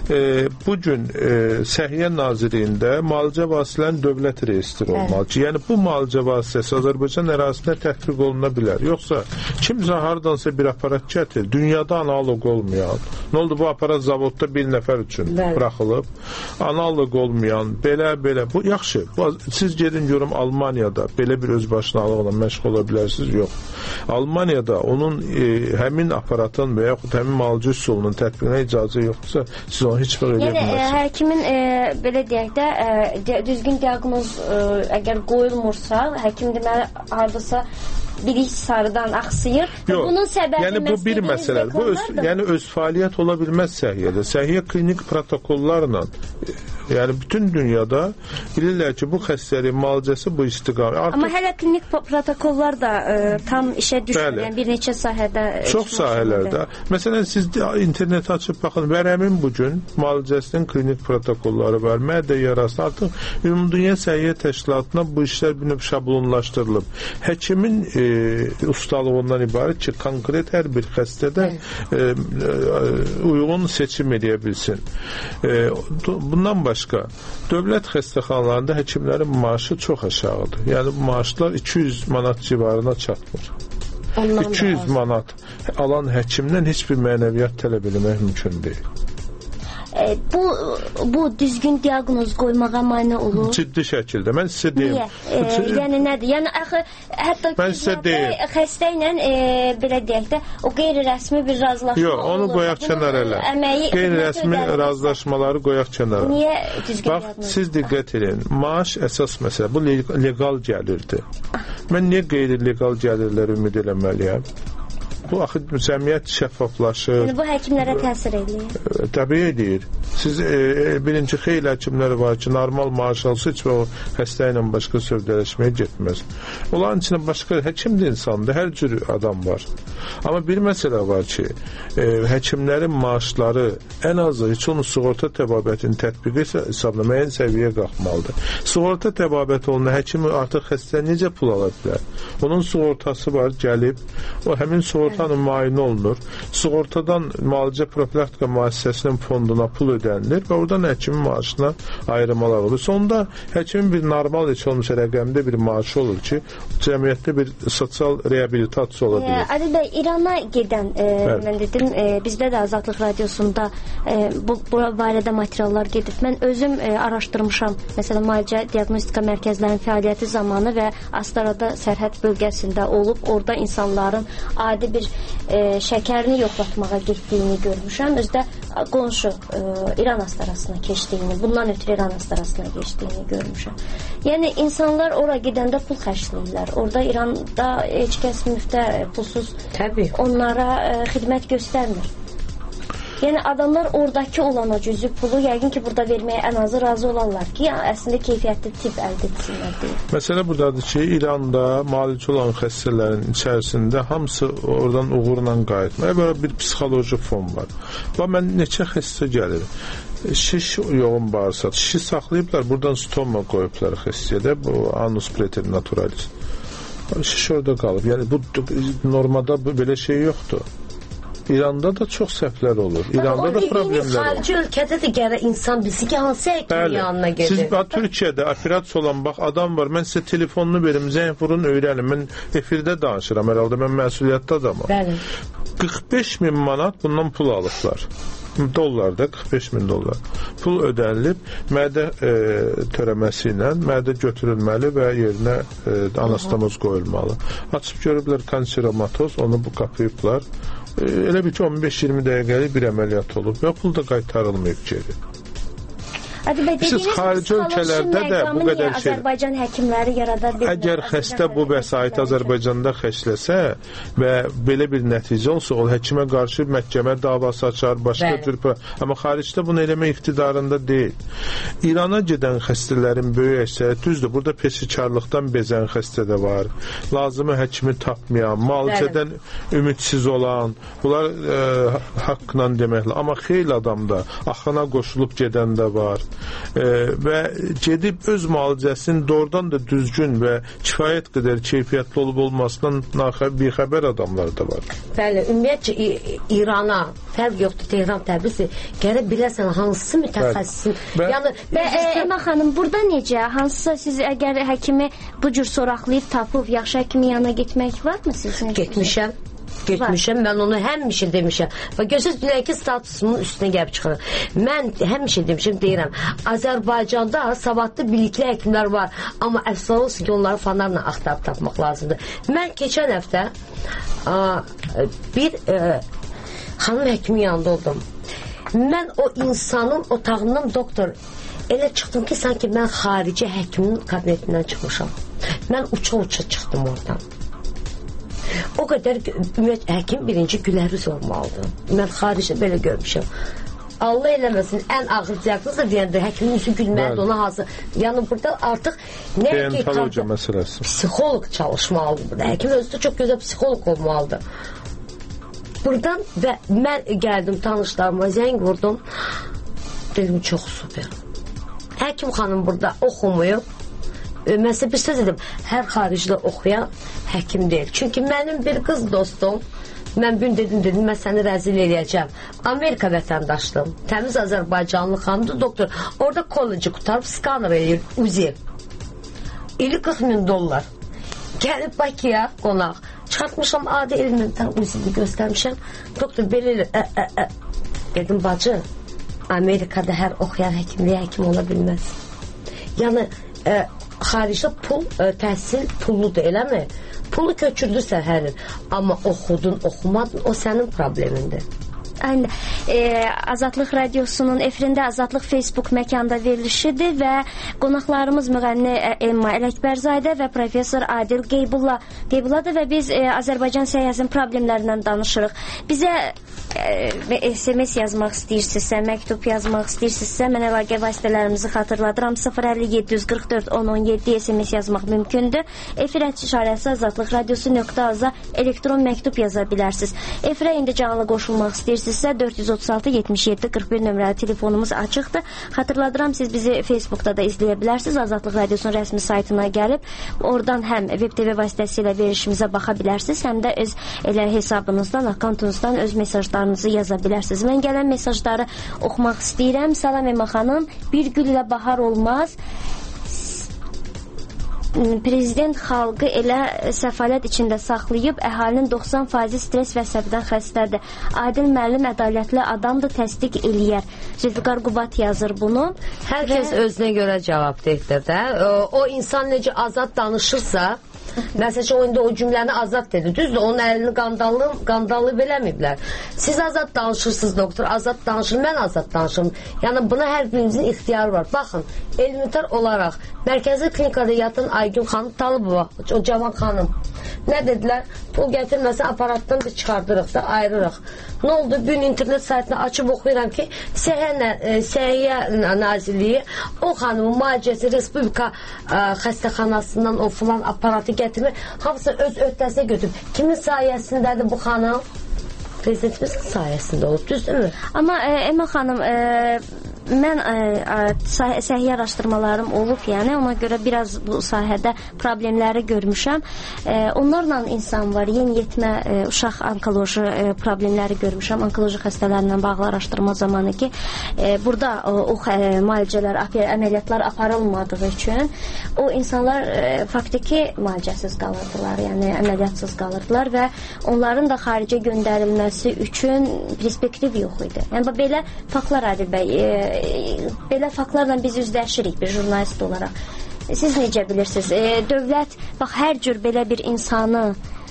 bugün Səhiyyə Nazirliyində müalicə vasitələrinin dövlət reyestri olmalıdır. Yəni, bu müalicə vasitəsi Azərbaycan ərazisində tətbiq oluna bilər. Yoxsa, kimsə haradansa bir aparat gətir, dünyada analog olmayan, nə oldu, bu aparat zavodda bir nəfər üçün buraxılıb, analog olmayan, belə, bu yaxşı. Siz gedin görüm Almaniyada belə bir özbaşınalıqla məşğul ola bilərsiniz, yox. Almaniyada onun həmin aparatın və yaxud həmin müalicə üsulunun tətbiqinə icazə yoxdursa, siz onu heç bir eləyə bilmərsiniz. Yəni, həkimin, belə deyək də, düzgün diaqnoz əgər qoyulmursa, həkim deməli, haradasa bilik sarıdan axsıyır. Bunun səbəbi yəni bu bir məsələ. Bu öz fəaliyyət ola bilməz səhiyyədə. Səhiyyə klinik protokollarla yəni bütün dünyada bilirlər ki, bu xəstəliyin müalicəsi bu istiqamət. Amma hələ klinik protokollar da tam işə düşmür. Yəni bir neçə sahədə. Çox sahələrdə. Məsələn, siz interneti açıb baxın, vərəmin bugün müalicəsinin klinik protokolları var. Mədə yarası artıq Ümumdünya Səhiyyə Təşkilatına bu işlər bir növ şablonlaşdırılıb. Həkimin ustalığından ibarət ki, konkret hər bir xəstədə uyğun seçim edə bilsin. Bundan başqa, dövlət xəstəxanalarında həkimlərin maaşı çox aşağıdır. Yəni, maaşlar 200 manat civarına çatmır. 200 manat alan həkimdən heç bir mənəviyyat tələb eləmək mümkün deyil. Bu düzgün diaqnoz qoymağa mane olur. Ciddi şəkildə. Mən sizə deyim. Niyə? Yəni nədir? Yəni axı hətta xəstə ilə belə deyək də o qeyri-rəsmi bir razılaşma yox, onu qoyaq kənara elə. Qeyri-rəsmi razılaşmaları qoyaq kənara. Niyə düzgün diaqnoz? Bax, siz diqqət edin. Maaş əsas məsələ. Bu legal gəlirdir. Mən niyə qeyri-legal gəlirləri ümid eləməliyəm? Bu axı cəmiyyət şəffaflaşır. Yəni bu həkimlərə təsir edir. Təbii edir. Siz birinci xeyli həkimlər var ki, normal maaş alsa heç o xəstə ilə başqa sövdələşməyə getməz. Onların içində başqa həkim də insandır, hər cür adam var. Amma bir məsələ var ki, həkimlərin maaşları ən azı heç onun sığorta təbabətinin tətbiqi hesabına müəyyən səviyyəyə qalxmalıdır. Sığorta təbabəti olan həkim artıq xəstə necə pul ala bilər? Onun sığortası var, gəlib, o həmin sığortanın müayinə olunur. Sığortadan müalicə profilaktika müəssisəsinin fonduna pul ödənilir və oradan həkimin maaşına ayrımalar olur. Sonda həkimin bir normal heç olmuş rəqəmdə bir maaşı olur ki, cəmiyyətdə bir sosial reabilitasiya ola bilir. Adil bəy, İrana gedən, mən dedim, bizdə də Azadlıq Radiosunda bu barədə materiallar gedib. Mən özüm araşdırmışam. Məsələn, müalicə diaqnostika mərkəzlərinin fəaliyyəti zamanı və Astarada sərhəd bölgəsində olub, orada insanların adi bir bir şəkərini yoxlatmağa getdiyini görmüşəm. Özdə qonşu İran astarasına keçdiyini, bundan ötürü İran astarasına keçdiyini görmüşəm. Yəni insanlar ora gedəndə pul xərcləyirlər. Orada İranda heç kəs müftə, pulsuz onlara xidmət göstərmir. Yəni adamlar oradakı olan o cüzi pulu yəqin ki, burada verməyə ən azı razı olarlar ki, əslində keyfiyyətli tibb əldə etsinlər deyə. Məsələ buradadır ki, İranda müalicə olan xəstələrin içərisində hamısı oradan uğurla qayıtmaya belə bir psixoloji fon var. Və mən neçə xəstə gəlir. Şiş yoğun bağırsaq, şişi saxlayıblar, buradan stoma qoyublar xəstəyə, bu anus preternaturalis. Şiş orada qalıb. Yəni bu normada belə şey yoxdur. İranda da çox səhvlər olur. İranda da problemlər olur. Xarici ölkədə də gərək insan bilsin ki, hansı həkimin yanına gedir. Siz Türkiyədə operasiya olan bax adam var, mən sizə telefonunu verim, zəng vurun, öyrənin. Mən efirdə danışıram, herhalde mən məsuliyyətli adamım. Bəli. 45.000 manat bundan pul alıblar. Dollarda 45.000 dollar. Pul ödənilib, mədə törəməsi ilə mədə götürülməli və yerinə anastomoz qoyulmalı. Açıb görüblər kanseromatoz, onu bu qapıyıblar. Elə bir ki 15-20 dəqiqəlik bir əməliyyat olub və pul da qaytarılmayıb geri. Siz xarici ölkələrdə də bu qədər şey... Azərbaycan həkimləri yarada bilmir. Əgər xəstə bu vəsaiti Azərbaycanda xərcləsə və belə bir nəticə olsa, o həkimə qarşı məhkəmə davası açar, başqa cür... Amma xaricdə bunu eləmək iqtidarında deyil. İrana gedən xəstələrin böyük əksəriyyət düzdür. Burada peşikarlıqdan bezən xəstə də var. Lazımı həkimi tapmayan, müalicədən ümidsiz olan, bunlar haqqla deməklə. Amma xeyli adamda axına qoşulub gedən də var. Və gedib öz müalicəsinin doğrudan da düzgün və kifayət qədər keyfiyyətli olub olmasından bixəbər adamlar da var. Bəli, ümumiyyətcə İrana fərq yoxdur, Tehran Təbrizi gərək biləsən hansı mütəxəssisin. Yəni Əmə xanım, burada necə? Hansısa siz əgər həkimi bu cür soraqlayıb tapıb yaxşı həkimin yanına getmək varmı sizin? Getmişəm, mən onu həmişə demişəm. Və görürsünüz, dünənki statusumun üstünə gəlib çıxırım. Mən həmişə demişəm, deyirəm, Azərbaycanda savadlı, bilikli həkimlər var, amma əfsal olsun ki, onları fanlarla axtarıb tapmaq lazımdır. Mən keçən həftə bir xanım həkimin yanında oldum. Mən o insanın otağından doktor elə çıxdım ki, sanki mən xarici həkimin kabinetindən çıxmışam. Mən uça-uça çıxdım oradan. O qədər həkim birinci gülərüz olmalıdır. Mən xaricdə belə görmüşəm. Allah eləməsin, ən ağır diaqnoz da deyəndə həkimin üzü gülməlidir, ona hazır. Yəni burada artıq deontologiya məsələsi. Psixoloq çalışmalıdır burada. Həkim özü də çox gözəl psixoloq olmalıdır. Buradan və mən gəldim tanışlarıma, zəng vurdum. Dedim, çox super. Həkim xanım burada oxumayıb. Məsələn, bir söz dedim, hər xaricdə oxuyan həkim deyil. Çünki mənim bir qız dostum, mən gün dedim, mən səni rəzil eləyəcəm. Amerika vətəndaşlığım, təmiz Azərbaycanlı xanımdır, doktor. Orada kolleci qutarıb, skaner eləyir, UZI. İli $40.000. Gəlib Bakıya qonaq. Çıxartmışam adi elimdən UZI-ni göstərmişəm. Doktor belə elə, dedim, bacı, Amerikada hər oxuyan həkimliyə həkim ola bilməz. Yəni, xaricdə pul, təhsil pulludur, eləmi? Pulu köçürdürsən hər il. Amma oxudun, oxumadın, o sənin problemindir. Aynen. Azadlıq Radiosunun efirində Azadlıq Facebook məkanda verilişidir və qonaqlarımız müğənni Emma Ələkbərzadə və professor Adil Qeybulladır və biz Azərbaycan səyahəsinin problemlərindən danışırıq. Bizə SMS yazmaq istəyirsinizsə, məktub yazmaq istəyirsinizsə, mən əlaqə vasitələrimizi xatırladıram. 050-744-1017 SMS yazmaq mümkündür. Efir işarəsi Azadlıq Radiosu.az elektron məktub yaza bilərsiniz. Efirə indi canlı qoşulmaq istəyirsinizsə 436-77-41 nömrəli telefonumuz açıqdır. Xatırladıram, siz bizi Facebookda da izləyə bilərsiniz. Azadlıq Radiosunun rəsmi saytına gəlib, oradan həm Web TV vasitəsilə verilişimizə baxa bilərsiniz, həm də öz elə hesabınızdan, akkantunuzdan öz mesajlarınızı yaza bilərsiniz. Mən gələn mesajları oxumaq istəyirəm. Salam Emma xanım, bir güllə bahar olmaz. Prezident xalqı elə səfalət içində saxlayıb, əhalinin 90% stres və əsəbdən xəstədir. Adil müəllim ədalətli adamdır, təsdiq eləyər. Zülfiqar Qubat yazır bunu. Hər kəs özünə görə cavabdehdir də. O insan necə azad danışırsa, Məsələn, o indi o cümləni Azad dedi. Düzdür, onun əlini qandallı beləməyiblər. Siz Azad danışırsınız, doktor, Azad danışır, mən Azad danışırım. Yəni, buna hər birimizin ixtiyarı var. Baxın, elementar olaraq mərkəzi klinikada yatan Aygün xanım Talıbova, o cavan xanım, nə dedilər? Pul gətirməsə aparatdan da çıxardırıq da, ayırırıq. Nə oldu? Bugün internet saytını açıb oxuyuram ki, Səhiyyə Nazirliyi o xanımın müalicəsi Respublika xəstəxanasından o filan aparatı gətirmir. Hamısı öz öhdəsinə götürüb. Kimin sayəsindədir bu xanım? Prezidentimizin sayəsində olub, düzdürmü? Amma Emma xanım, mən səhiyyə araşdırmalarım olub, yəni ona görə biraz bu sahədə problemləri görmüşəm. Onlarla insan var, yeniyetmə uşaq onkoloji problemləri görmüşəm, onkoloji xəstələrlə bağlı araşdırma zamanı ki, burada o müalicələr, əməliyyatlar aparılmadığı üçün o insanlar faktiki müalicəsiz qalırdılar, yəni əməliyyatsız qalırdılar və onların da xaricə göndərilməsi üçün perspektiv yox idi. Yəni belə faktlar Adil bəy, belə faktlarla biz üzləşirik bir jurnalist olaraq. Siz necə bilirsiniz? Dövlət bax hər cür belə bir insanı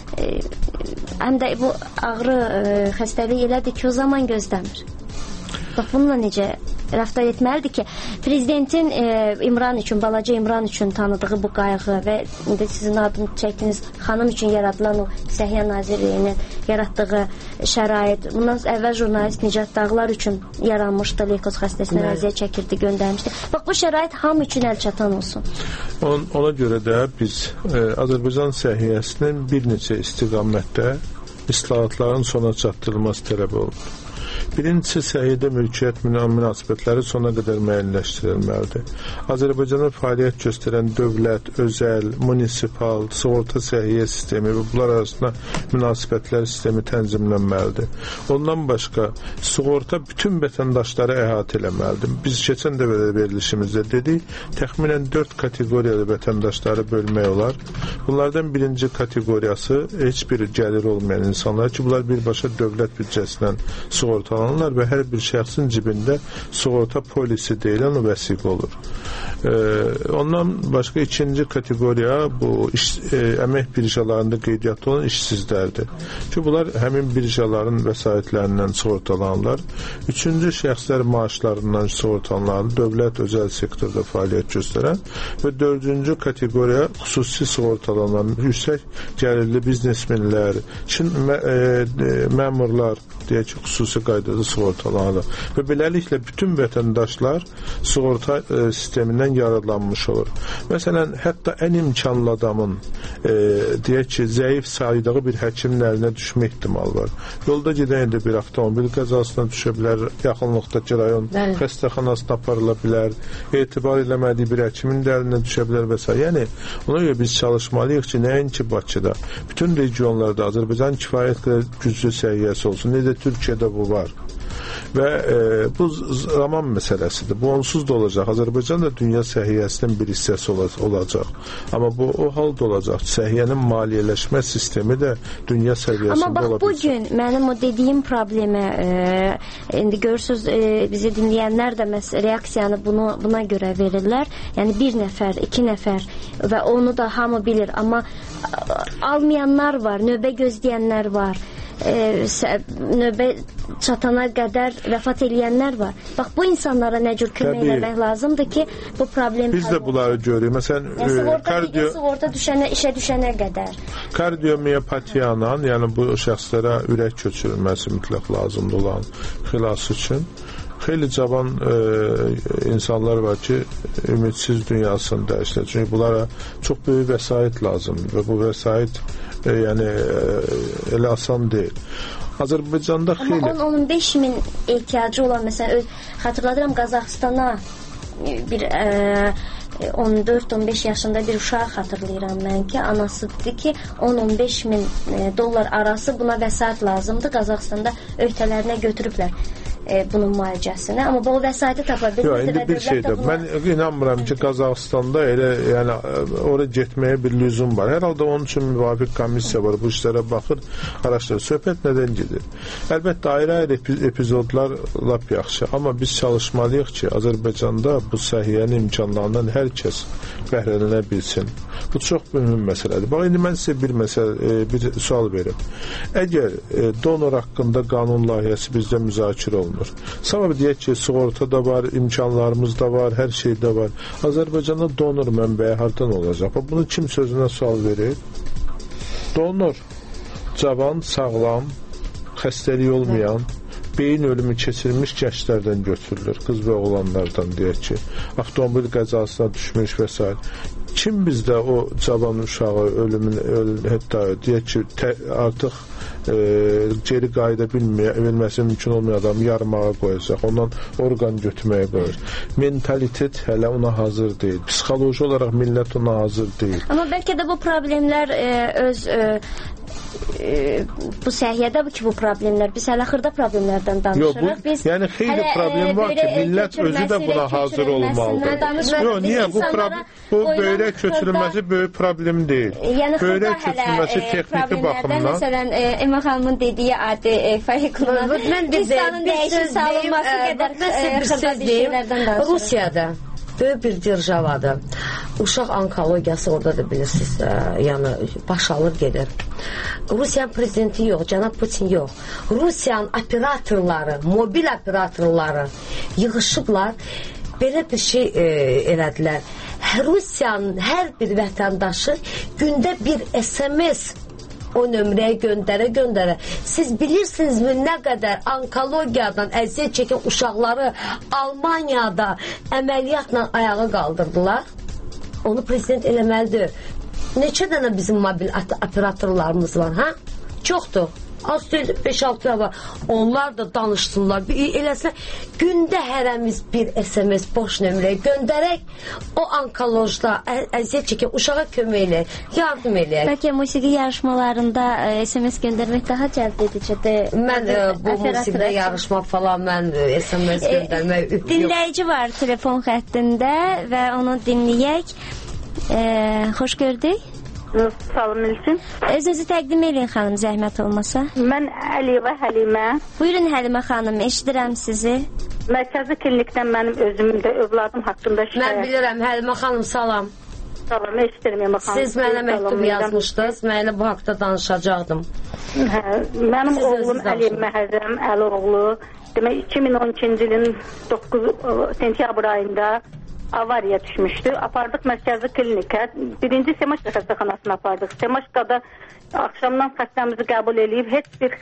həm də bu ağrı xəstəliyi elədir ki, o zaman gözləmir. Bax bununla necə rəftar etməlidir ki, prezidentin İmran üçün, balaca İmran üçün tanıdığı bu qayğı və indi sizin adını çəkdiniz xanım üçün yaradılan o Səhiyyə Nazirliyinin yaratdığı şərait, bundan əvvəl jurnalist Nicat Dağlar üçün yaranmışdı, leykoz xəstəsinə əziyyət çəkirdi, göndərmişdi. Bax bu şərait hamı üçün əl çatan olsun. Ona görə də biz Azərbaycan səhiyyəsinin bir neçə istiqamətdə islahatların sona çatdırılması tələb olunur. Birincisi, səhiyyədə mülkiyyət münasibətləri sona qədər müəyyənləşdirilməlidir. Azərbaycanda fəaliyyət göstərən dövlət, özəl, munisipal, sığorta səhiyyə sistemi və bunlar arasında münasibətlər sistemi tənzimlənməlidir. Ondan başqa, sığorta bütün vətəndaşları əhatə eləməlidir. Biz keçən dəfə verilişimizdə dedik, təxminən 4 kateqoriyada vətəndaşları bölmək olar. Bunlardan birinci kateqoriyası heç bir gəlir olmayan insanlar ki, bunlar birbaşa dövlət büdcəsindən sığortalanırlar və hər bir şəxsin cibində sığorta polisi deyilən o vəsiqə olur. Ondan başqa ikinci kateqoriya bu əmək birjalarında qeydiyyatda olan işsizlərdir. Ki, bunlar həmin birjaların vəsaitlərindən sığortalanırlar. Üçüncü şəxslər maaşlarından sığortalanırlar, dövlət özəl sektorda fəaliyyət göstərən və dördüncü kateqoriya xüsusi sığortalanan yüksək gəlirli biznesmenlər, məmurlar deyək ki, xüsusi qaydada sığortalanır. Və beləliklə bütün vətəndaşlar sığorta sistemindən yararlanmış olur. Məsələn, hətta ən imkanlı adamın deyək ki, zəif saydığı bir həkimin əlinə düşmə ihtimalı var. Yolda gedən bir avtomobil qəzasına düşə bilər, yaxınlıqdakı rayon xəstəxanasına aparıla bilər, etibar eləmədiyi bir həkimin də əlinə düşə bilər və s. Yəni, ona görə biz çalışmalıyıq ki, nəinki Bakıda, bütün regionlarda Azərbaycan kifayət qədər güclü səhiyyəsi olsun. Necə Türkiyədə bu var. Və bu zaman məsələsidir. Bu onsuz da olacaq. Azərbaycan da dünya səhiyyəsinin bir hissəsi olacaq. Amma bu o halda olacaq. Səhiyyənin maliyyələşmə sistemi də dünya səviyyəsində olacaq. Amma bax, bugün mənim o dediyim problemi indi görürsünüz, bizi dinləyənlər də reaksiyanı buna görə verirlər. Yəni bir nəfər, 2 nəfər və onu da hamı bilir. Amma almayanlar var, növbə gözləyənlər var. Növbə çatana qədər vəfat eləyənlər var. Bax, bu insanlara nə cür kömək eləmək lazımdır ki, bu problem biz də bunları görürük. Məsələn, sığorta işə düşənə qədər. Kardiomiyopatiyanla, yəni bu şəxslərə ürək köçürülməsi mütləq lazımdır olan xilas üçün. Xeyli cavan insanlar var ki, ümidsiz dünyasını dəyişdir. Çünki bunlara çox böyük vəsait lazımdır və bu vəsait yəni elə asan deyil. Azərbaycanda xeyli... Amma 10-15 min ehtiyacı olan, məsələn, xatırladıram Qazaxstana bir 14-15 yaşında bir uşaq xatırlayıram mən ki, anası dedi ki, 10-15 min dollar arası buna vəsait lazımdır. Qazaxstanda öhdələrinə götürüblər. bunun müalicəsini. Amma bu vəsaiti tapa bilmirdi. Yox, indi bir şeydir. Mən inanmıram ki, Qazaxıstanda elə yəni oraya getməyə bir lüzum var. Hər halda onun üçün müvafiq komissiya var. Bu işlərə baxır, araşdırır. Söhbət nədən gedir? Əlbəttə ayrı-ayrı epizodlar lap yaxşı. Amma biz çalışmalıyıq ki, Azərbaycanda bu səhiyyənin imkanlarından hər kəs bəhrələnə bilsin. Bu çox mühüm məsələdir. Bax, indi mən sizə bir sual verim. Əgər donor haqqında qanun layihəsi bizdə müzakirə olunur. Sabah deyək ki, sığorta da var, imkanlarımız da var, hər şey də var. Azərbaycanda donor mənbəyi hardan olacaq? Bunu kim sözünə sual verir? Donor cavan, sağlam, xəstəlik olmayan, beyin ölümü keçirmiş gənclərdən götürülür. Qız və oğlanlardan deyək ki, avtomobil qəzasına düşmüş və s. Kim bizdə o cavan uşağı hətta deyək ki, artıq geri qayıda bilməsi mümkün olmayan adamı yarmağa qoyacaq, ondan orqan götürməyə qoyur. Mentalitet hələ ona hazır deyil. Psixoloji olaraq millət ona hazır deyil. Amma bəlkə də bu problemlər bu səhiyyədə ki, bu problemlər, biz hələ xırda problemlərdən danışırıq. Yəni xeyli problem var ki, millət özü də buna hazır olmalıdır. Yox, niyə? Bu böyrək köçürülməsi böyük problem deyil. Böyrək köçürülməsi texniki baxımdan. Məsələn, Emma xanımın dediyi adi fərqlə İslamın dəyişik salınması qədər xırda bir şeylərdən danışırıq. Rusiyada böyük bir держavadır. Uşaq onkologiyası orada da bilirsiniz, yəni baş alır gedir. Rusiyanın prezidenti yox, cənab Putin yox. Rusiyanın operatorları, mobil operatorları yığışıblar, belə bir şey elədilər. Rusiyanın hər bir vətəndaşı gündə bir SMS o nömrəyə göndərə. Siz bilirsinizmi nə qədər onkologiyadan əziyyət çəkən uşaqları Almaniyada əməliyyatla ayağa qaldırdılar? Onu prezident eləməlidir. Neçə dənə bizim mobil operatorlarımız var, ha? Çoxdur. Az deyil, 5-6 var. Onlar da danışsınlar. Eləsinlər, gündə hərəmiz bir SMS boş nömrəyə göndərək, o onkolojda əziyyət çəkən uşağa kömək eləyək, yardım eləyək. Bəlkə musiqi yarışmalarında SMS göndərmək daha cəlb edicidir. Mən bu musiqidə yarışma falan, mən SMS göndərmək yox. Dinləyici var telefon xəttində və onu dinləyək. Xoş gördük. Salam Elçin. Özünüzü təqdim edin xanım, zəhmət olmasa. Mən Əliyeva Həlimə. Buyurun Həlimə xanım, eşidirəm sizi. Mərkəzi klinikdən mənim özümün də övladım haqqında şikayət. Mən bilirəm Həlimə xanım, salam. Salam, eşidirəm Həlimə xanım. Siz mənə məktub yazmışdınız, mənə bu haqda danışacaqdım. Mənim oğlum Əli Məhərrəm Əloğlu, demək 2012-ci ilin 9 sentyabr ayında avariya düşmüşdü. Apardıq mərkəzi klinikə. Birinci Semaşqa xəstəxanasına apardıq. Semaşqada axşamdan xəstəmizi qəbul edib, heç bir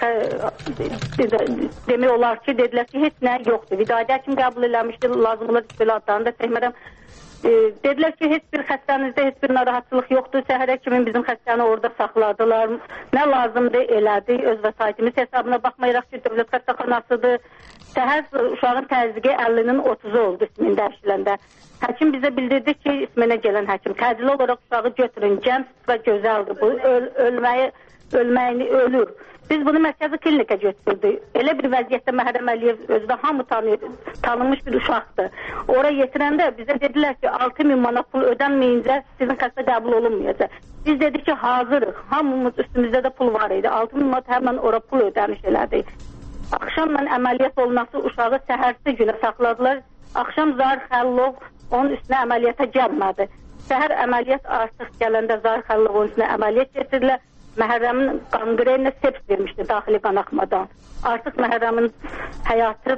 demək olar ki, dedilər ki, heç nə yoxdur. Vidadi həkim qəbul eləmişdi, lazım olar belə adlarını da çəkmərəm. Dedilər ki, heç bir xəstənizdə heç bir narahatçılıq yoxdur. Səhərə kimi bizim xəstəni orada saxladılar. Nə lazımdır elədi. Öz vəsaitimiz hesabına baxmayaraq ki, dövlət xəstəxanasıdır. Səhər uşağın təzyiqi 50-nin 30-u oldu ismində əşiləndə. Həkim bizə bildirdi ki, isminə gələn həkim təcili olaraq uşağı götürün, gənc və gözəldir. Bu ölməyini ölür. Biz bunu mərkəzi klinikə götürdük. Elə bir vəziyyətdə Məhrəm Əliyev özü hamı tanınmış bir uşaqdır. Oraya yetirəndə bizə dedilər ki, 6000 manat pul ödənməyincə sizin xəstə qəbul olunmayacaq. Biz dedik ki, hazırıq. Hamımız üstümüzdə də pul var idi. 6000 manat həmən ora pul ödəniş elədik. Axşamla əməliyyat olunası uşağı səhərsi günə saxladılar. Axşam Zahir Xəllov onun üstünə əməliyyata gəlmədi. Səhər əməliyyat artıq gələndə Zahir Xəllov onun üstünə əməliyyat getirdilər. Məhərrəmin qanqreninə seps vermişdi daxili qan axmadan. Artıq Məhərrəmin həyatı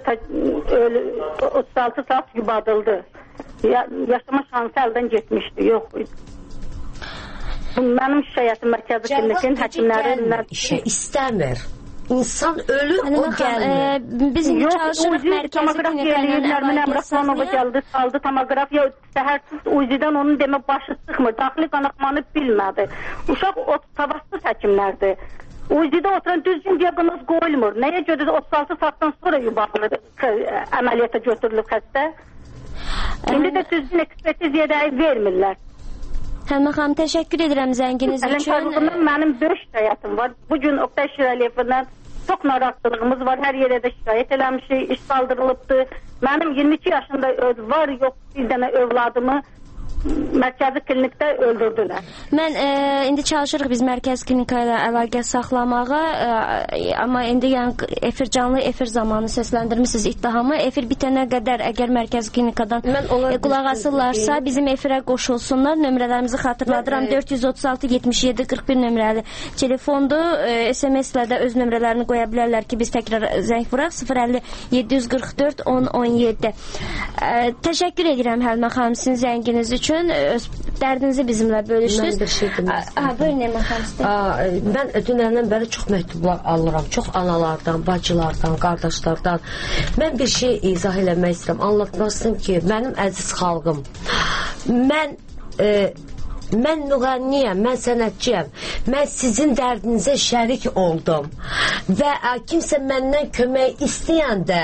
36 saat yubadıldı. Yaşama şansı əldən getmişdi, yox idi. Mənim şikayətim mərkəzi klinikin həkimləri işə istəmir. İnsan ölür, o gəlmir. Bizim çalışırıq mərkəzi kliniklərdən Əmrəxmanova gəldi, saldı tomoqrafiya, səhərsiz uyzidən onun demə başı çıxmır. Daxili qanaxmanı bilmədi. Uşaq tavassız həkimlərdir. Uyzidə oturan düzgün diaqnoz qoyulmur. Nəyə görə 36 saatdan sonra yubanır, əməliyyata götürülür xəstə? İndi də düzgün ekspertiz yedəyi vermirlər. Həlimə xanım, təşəkkür edirəm zənginiz üçün. Mənim böyük şikayətim var. Bugün Oqtay Şirəliyevdən Çox narahatlığımız var. Hər yerə də şikayət eləmişik, iş qaldırılıbdır. Mənim 22 yaşında var, yox bir dənə övladımı mərkəzi klinikdə öldürdülər. Mən indi çalışırıq biz mərkəzi klinika ilə əlaqə saxlamağa, amma indi yəni canlı efir zamanı səsləndirmisiniz ittihamı. Efir bitənə qədər əgər mərkəzi klinikadan qulaq asırlarsa bizim efirə qoşulsunlar. Nömrələrimizi xatırladıram. 436-77-41 nömrəli telefondur. SMS-lə də öz nömrələrini qoya bilərlər ki, biz təkrar zəng vuraq. 050-744-1017. Təşəkkür edirəm Həlimə xanım sizin zənginiz üçün. Öz dərdinizi bizimlə bölüşdünüz. Mən bir şey demək istəyirəm. Mən dünəndən bəri çox məktublar alıram. Çox analardan, bacılardan, qardaşlardan. Mən bir şey izah eləmək istəyirəm. Anlatmasın ki, mənim əziz xalqım, mən müğənniyəm, mən sənətçiyəm. Mən sizin dərdinizə şərik oldum. Və kimsə məndən kömək istəyəndə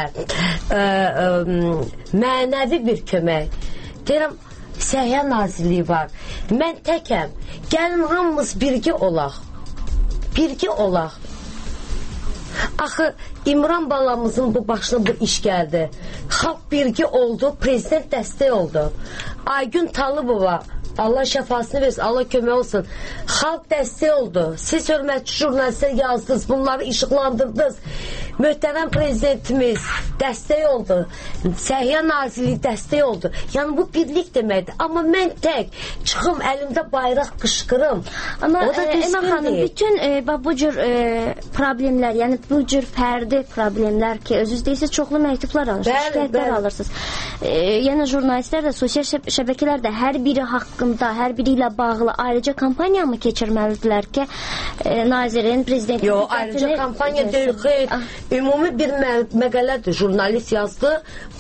mənəvi bir kömək. Deyirəm, Səhiyyə Nazirliyi var. Mən təkəm. Gəlin hamımız birgə olaq. Birgə olaq. Axı İmran balamızın bu başına bu iş gəldi. Xalq birgə oldu, prezident dəstək oldu. Aygün Talıbova, Allah şəfasını versin, Allah kömək olsun. Xalq dəstək oldu. Siz hörmətli jurnalistlər yazdınız, bunları işıqlandırdınız. Möhtərəm prezidentimiz dəstək oldu. Səhiyyə Nazirliyi dəstək oldu. Yəni bu birlik deməkdir. Amma mən tək çıxım əlimdə bayraq qışqırım. Amma Əmə xanım, bütün bu cür problemlər, yəni bu cür fərdi problemlər ki, özünüz deyirsiniz, çoxlu məktublar alırsınız, şikayətlər alırsınız. Yəni jurnalistlər də, sosial şəbəkələr də hər biri haqqında, hər biri ilə bağlı ayrıca kampaniya mı keçirməlidirlər ki, nazirin, prezidentin... Yox, ayrıca kampaniya deyil, xeyr. Ümumi bir məqalədir, jurnalist yazdı,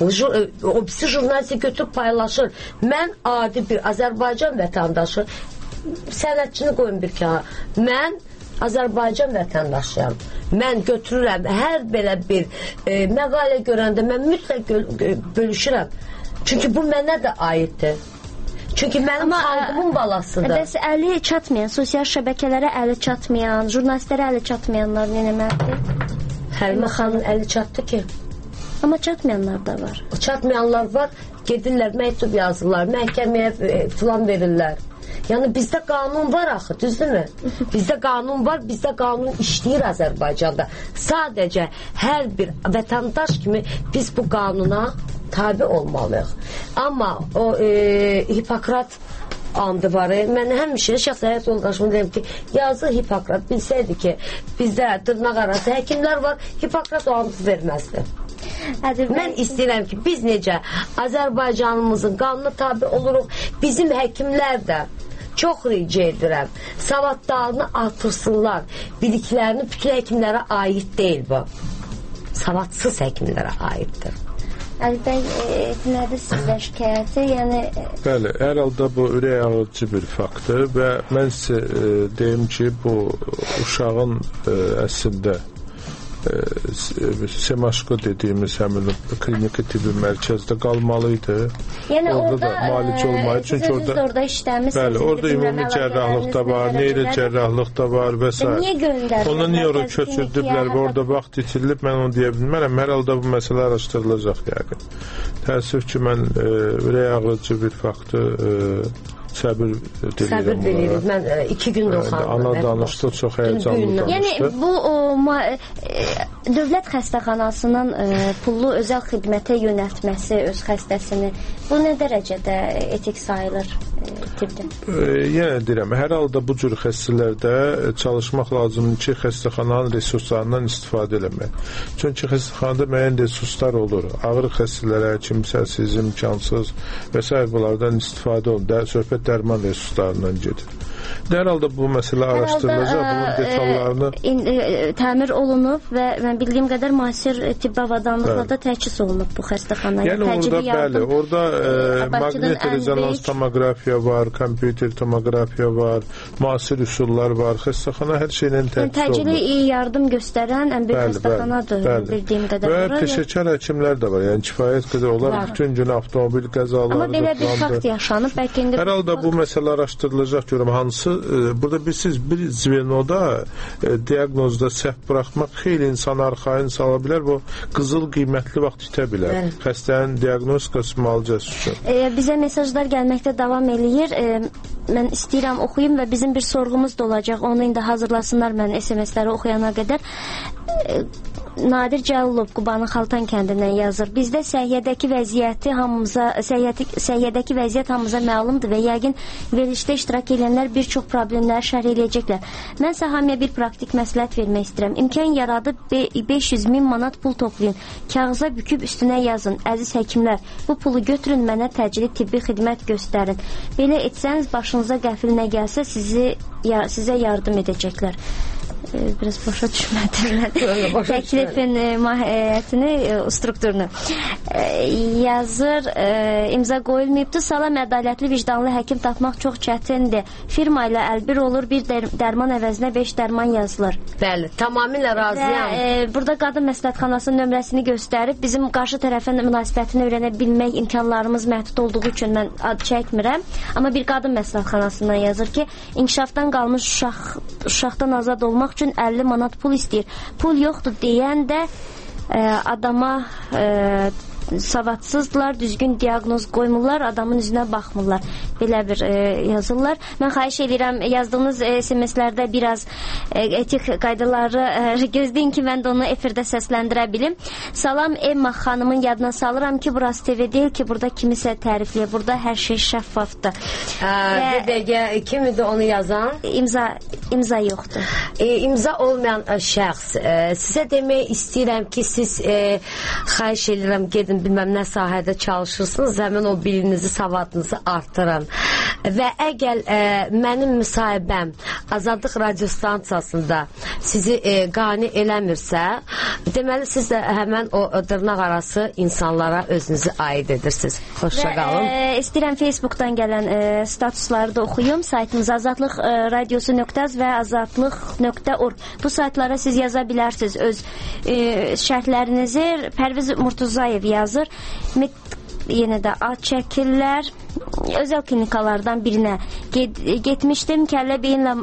o birisi jurnalisti götürüb paylaşır. Mən adi bir Azərbaycan vətəndaşı, sənətçini qoyun bir kənara, mən Azərbaycan vətəndaşıyam. Mən götürürəm, hər belə bir məqalə görəndə mən mütləq bölüşürəm. Çünki bu mənə də aiddir. Çünki mənim xalqımın balasıdır. Bəs əli çatmayan, sosial şəbəkələrə əli çatmayan, jurnalistlərə əli çatmayanlar nə eləməlidir? Həlimə xanım əli çatdı ki. Amma çatmayanlar da var. Çatmayanlar var, gedirlər, məktub yazırlar, məhkəməyə filan verirlər. Yəni bizdə qanun var axı, düzdürmü? Bizdə qanun var, bizdə qanun işləyir Azərbaycanda. Sadəcə hər bir vətəndaş kimi biz bu qanuna tabi olmalıyıq. Amma o Hipokrat andı var. Mən həmişə şəxsi həyat yoldaşıma deyim ki, yazı Hipokrat bilsəydi ki, bizdə dırnaq arası həkimlər var, Hipokrat o andı verməzdi. Mən istəyirəm ki, biz necə Azərbaycanımızın qanuna tabi oluruq, bizim həkimlər də çox rica edirəm, savadlarını artırsınlar, biliklərini bütün həkimlərə aid deyil bu. Savadsız həkimlərə aiddir. Əli bəy, nədir sizdə şikayəti? Yəni... Bəli, hər halda bu ürək ağrıcı bir faktdır və mən sizə deyim ki, bu uşağın əslində Semaşko dediyimiz həmin kliniki tibbi mərkəzdə qalmalıydı. Yəni orada da müalicə olmağı üçün orada işləmişsiniz. Bəli, orada ümumi cərrahlıq da var, neyro cərrahlıq da var və s. Niyə göndərdilər? Onu niyə ora köçürdüblər və orada vaxt itirilib, mən onu deyə bilmərəm. Hər halda bu məsələ araşdırılacaq yəqin. Təəssüf ki, mən ürək ağrıcı bir faktı səbir diləyirəm. Mən 2 gün oxandım. Ana danışdı, çox həyəcanlı danışdı. Yəni bu dövlət xəstəxanasının pullu özəl xidmətə yönəltməsi öz xəstəsini bu nə dərəcədə etik sayılır? Yenə deyirəm, hər halda bu cür xəstələrdə çalışmaq lazımdır ki, xəstəxananın resurslarından istifadə eləmək. Çünki xəstəxanada müəyyən resurslar olur. Ağır xəstələrə, kimsəsiz, imkansız və s. bunlardan istifadə olunur. Söhbət dərman resurslarından gedir. Hər halda bu məsələ araşdırılacaq, bunun detallarını təmir olunub və mən bildiyim qədər müasir tibb avadanlıqla da təchiz olunub bu xəstəxana. Yəni orada bəli, orada maqnit rezonans tomoqrafiya var, kompüter tomoqrafiya var, müasir üsullar var. Xəstəxana hər şeylə təchiz olunub. Təcili yardım göstərən ən böyük xəstəxanadır bildiyim qədər. Və peşəkar həkimlər də var. Yəni kifayət qədər onlar bütün gün avtomobil qəzaları. Amma belə bir fakt yaşanıb, bəlkə indi hər halda bu məsələ araşdırılacaq, görüm hansı burada bir zvenoda diaqnozda səhv buraxmaq xeyli insan arxayın sala bilər. Bu qızıl qiymətli vaxt itə bilər. Xəstənin diaqnostikası müalicəsi üçün. Bizə mesajlar gəlməkdə davam eləyir. Mən istəyirəm oxuyum və bizim bir sorğumuz da olacaq. Onu indi hazırlasınlar mən SMS-ləri oxuyana qədər. Nadir Cəlilov Qubanın Xaltan kəndindən yazır. Bizdə səhiyyədəki vəziyyət hamımıza məlumdur və yəqin verilişdə iştirak edənlər bir çox problemləri şərh eləyəcəklər. Mən isə hamıya bir praktik məsləhət vermək istəyirəm. İmkan yaradıb 500.000 manat pul toplayın. Kağıza büküb üstünə yazın. Əziz həkimlər, bu pulu götürün, mənə təcili tibbi xidmət göstərin. Belə etsəniz başınıza qəfil nə gəlsə sizə yardım edəcəklər. Biraz başa düşmədim mən. Təklifin mahiyyətini, strukturunu. Yazır, imza qoyulmayıbdır. Salam, ədalətli, vicdanlı həkim tapmaq çox çətindir. Firma ilə əlbir olur, bir dərman əvəzinə 5 dərman yazılır. Bəli, tamamilə razıyam. Burada qadın məsləhətxanasının nömrəsini göstərib, bizim qarşı tərəfin münasibətini öyrənə bilmək imkanlarımız məhdud olduğu üçün mən ad çəkmirəm. Amma bir qadın məsləhətxanasından yazır ki, inkişafdan qalmış uşaqdan azad olmaq üçün 50 manat pul istəyir. Pul yoxdur deyən də adama savadsızdılar, düzgün diaqnoz qoymurlar, adamın üzünə baxmırlar. Belə bir yazırlar. Mən xahiş edirəm, yazdığınız SMS-lərdə biraz etik qaydaları gözləyin ki, mən də onu efirdə səsləndirə bilim. Salam, Emma xanımın yadına salıram ki, burası TV deyil ki, burada kimisə tərifləyir. Burada hər şey şəffafdır. Bir dəqiqə, kim idi onu yazan? İmza yoxdur. İmza olmayan şəxs. Sizə demək istəyirəm ki, siz xahiş edirəm, gedin bilməm nə sahədə çalışırsınız, həmin o bilinizi, savadınızı artırın. Və əgər mənim müsahibəm Azadlıq radiostansiyasında sizi qane eləmirsə, deməli siz də həmən o dırnaq arası insanlara özünüzü aid edirsiniz. Xoşça qalın. İstəyirəm Facebookdan gələn statusları da oxuyum. Saytımız azadlıqradiosu.az və azadlıq.org. Bu saytlara siz yaza bilərsiniz öz şərhlərinizi. Pərviz Murtuzayev yazır. Yenə də ad çəkirlər. Özəl klinikalardan birinə getmişdim. Kəllə beyinlə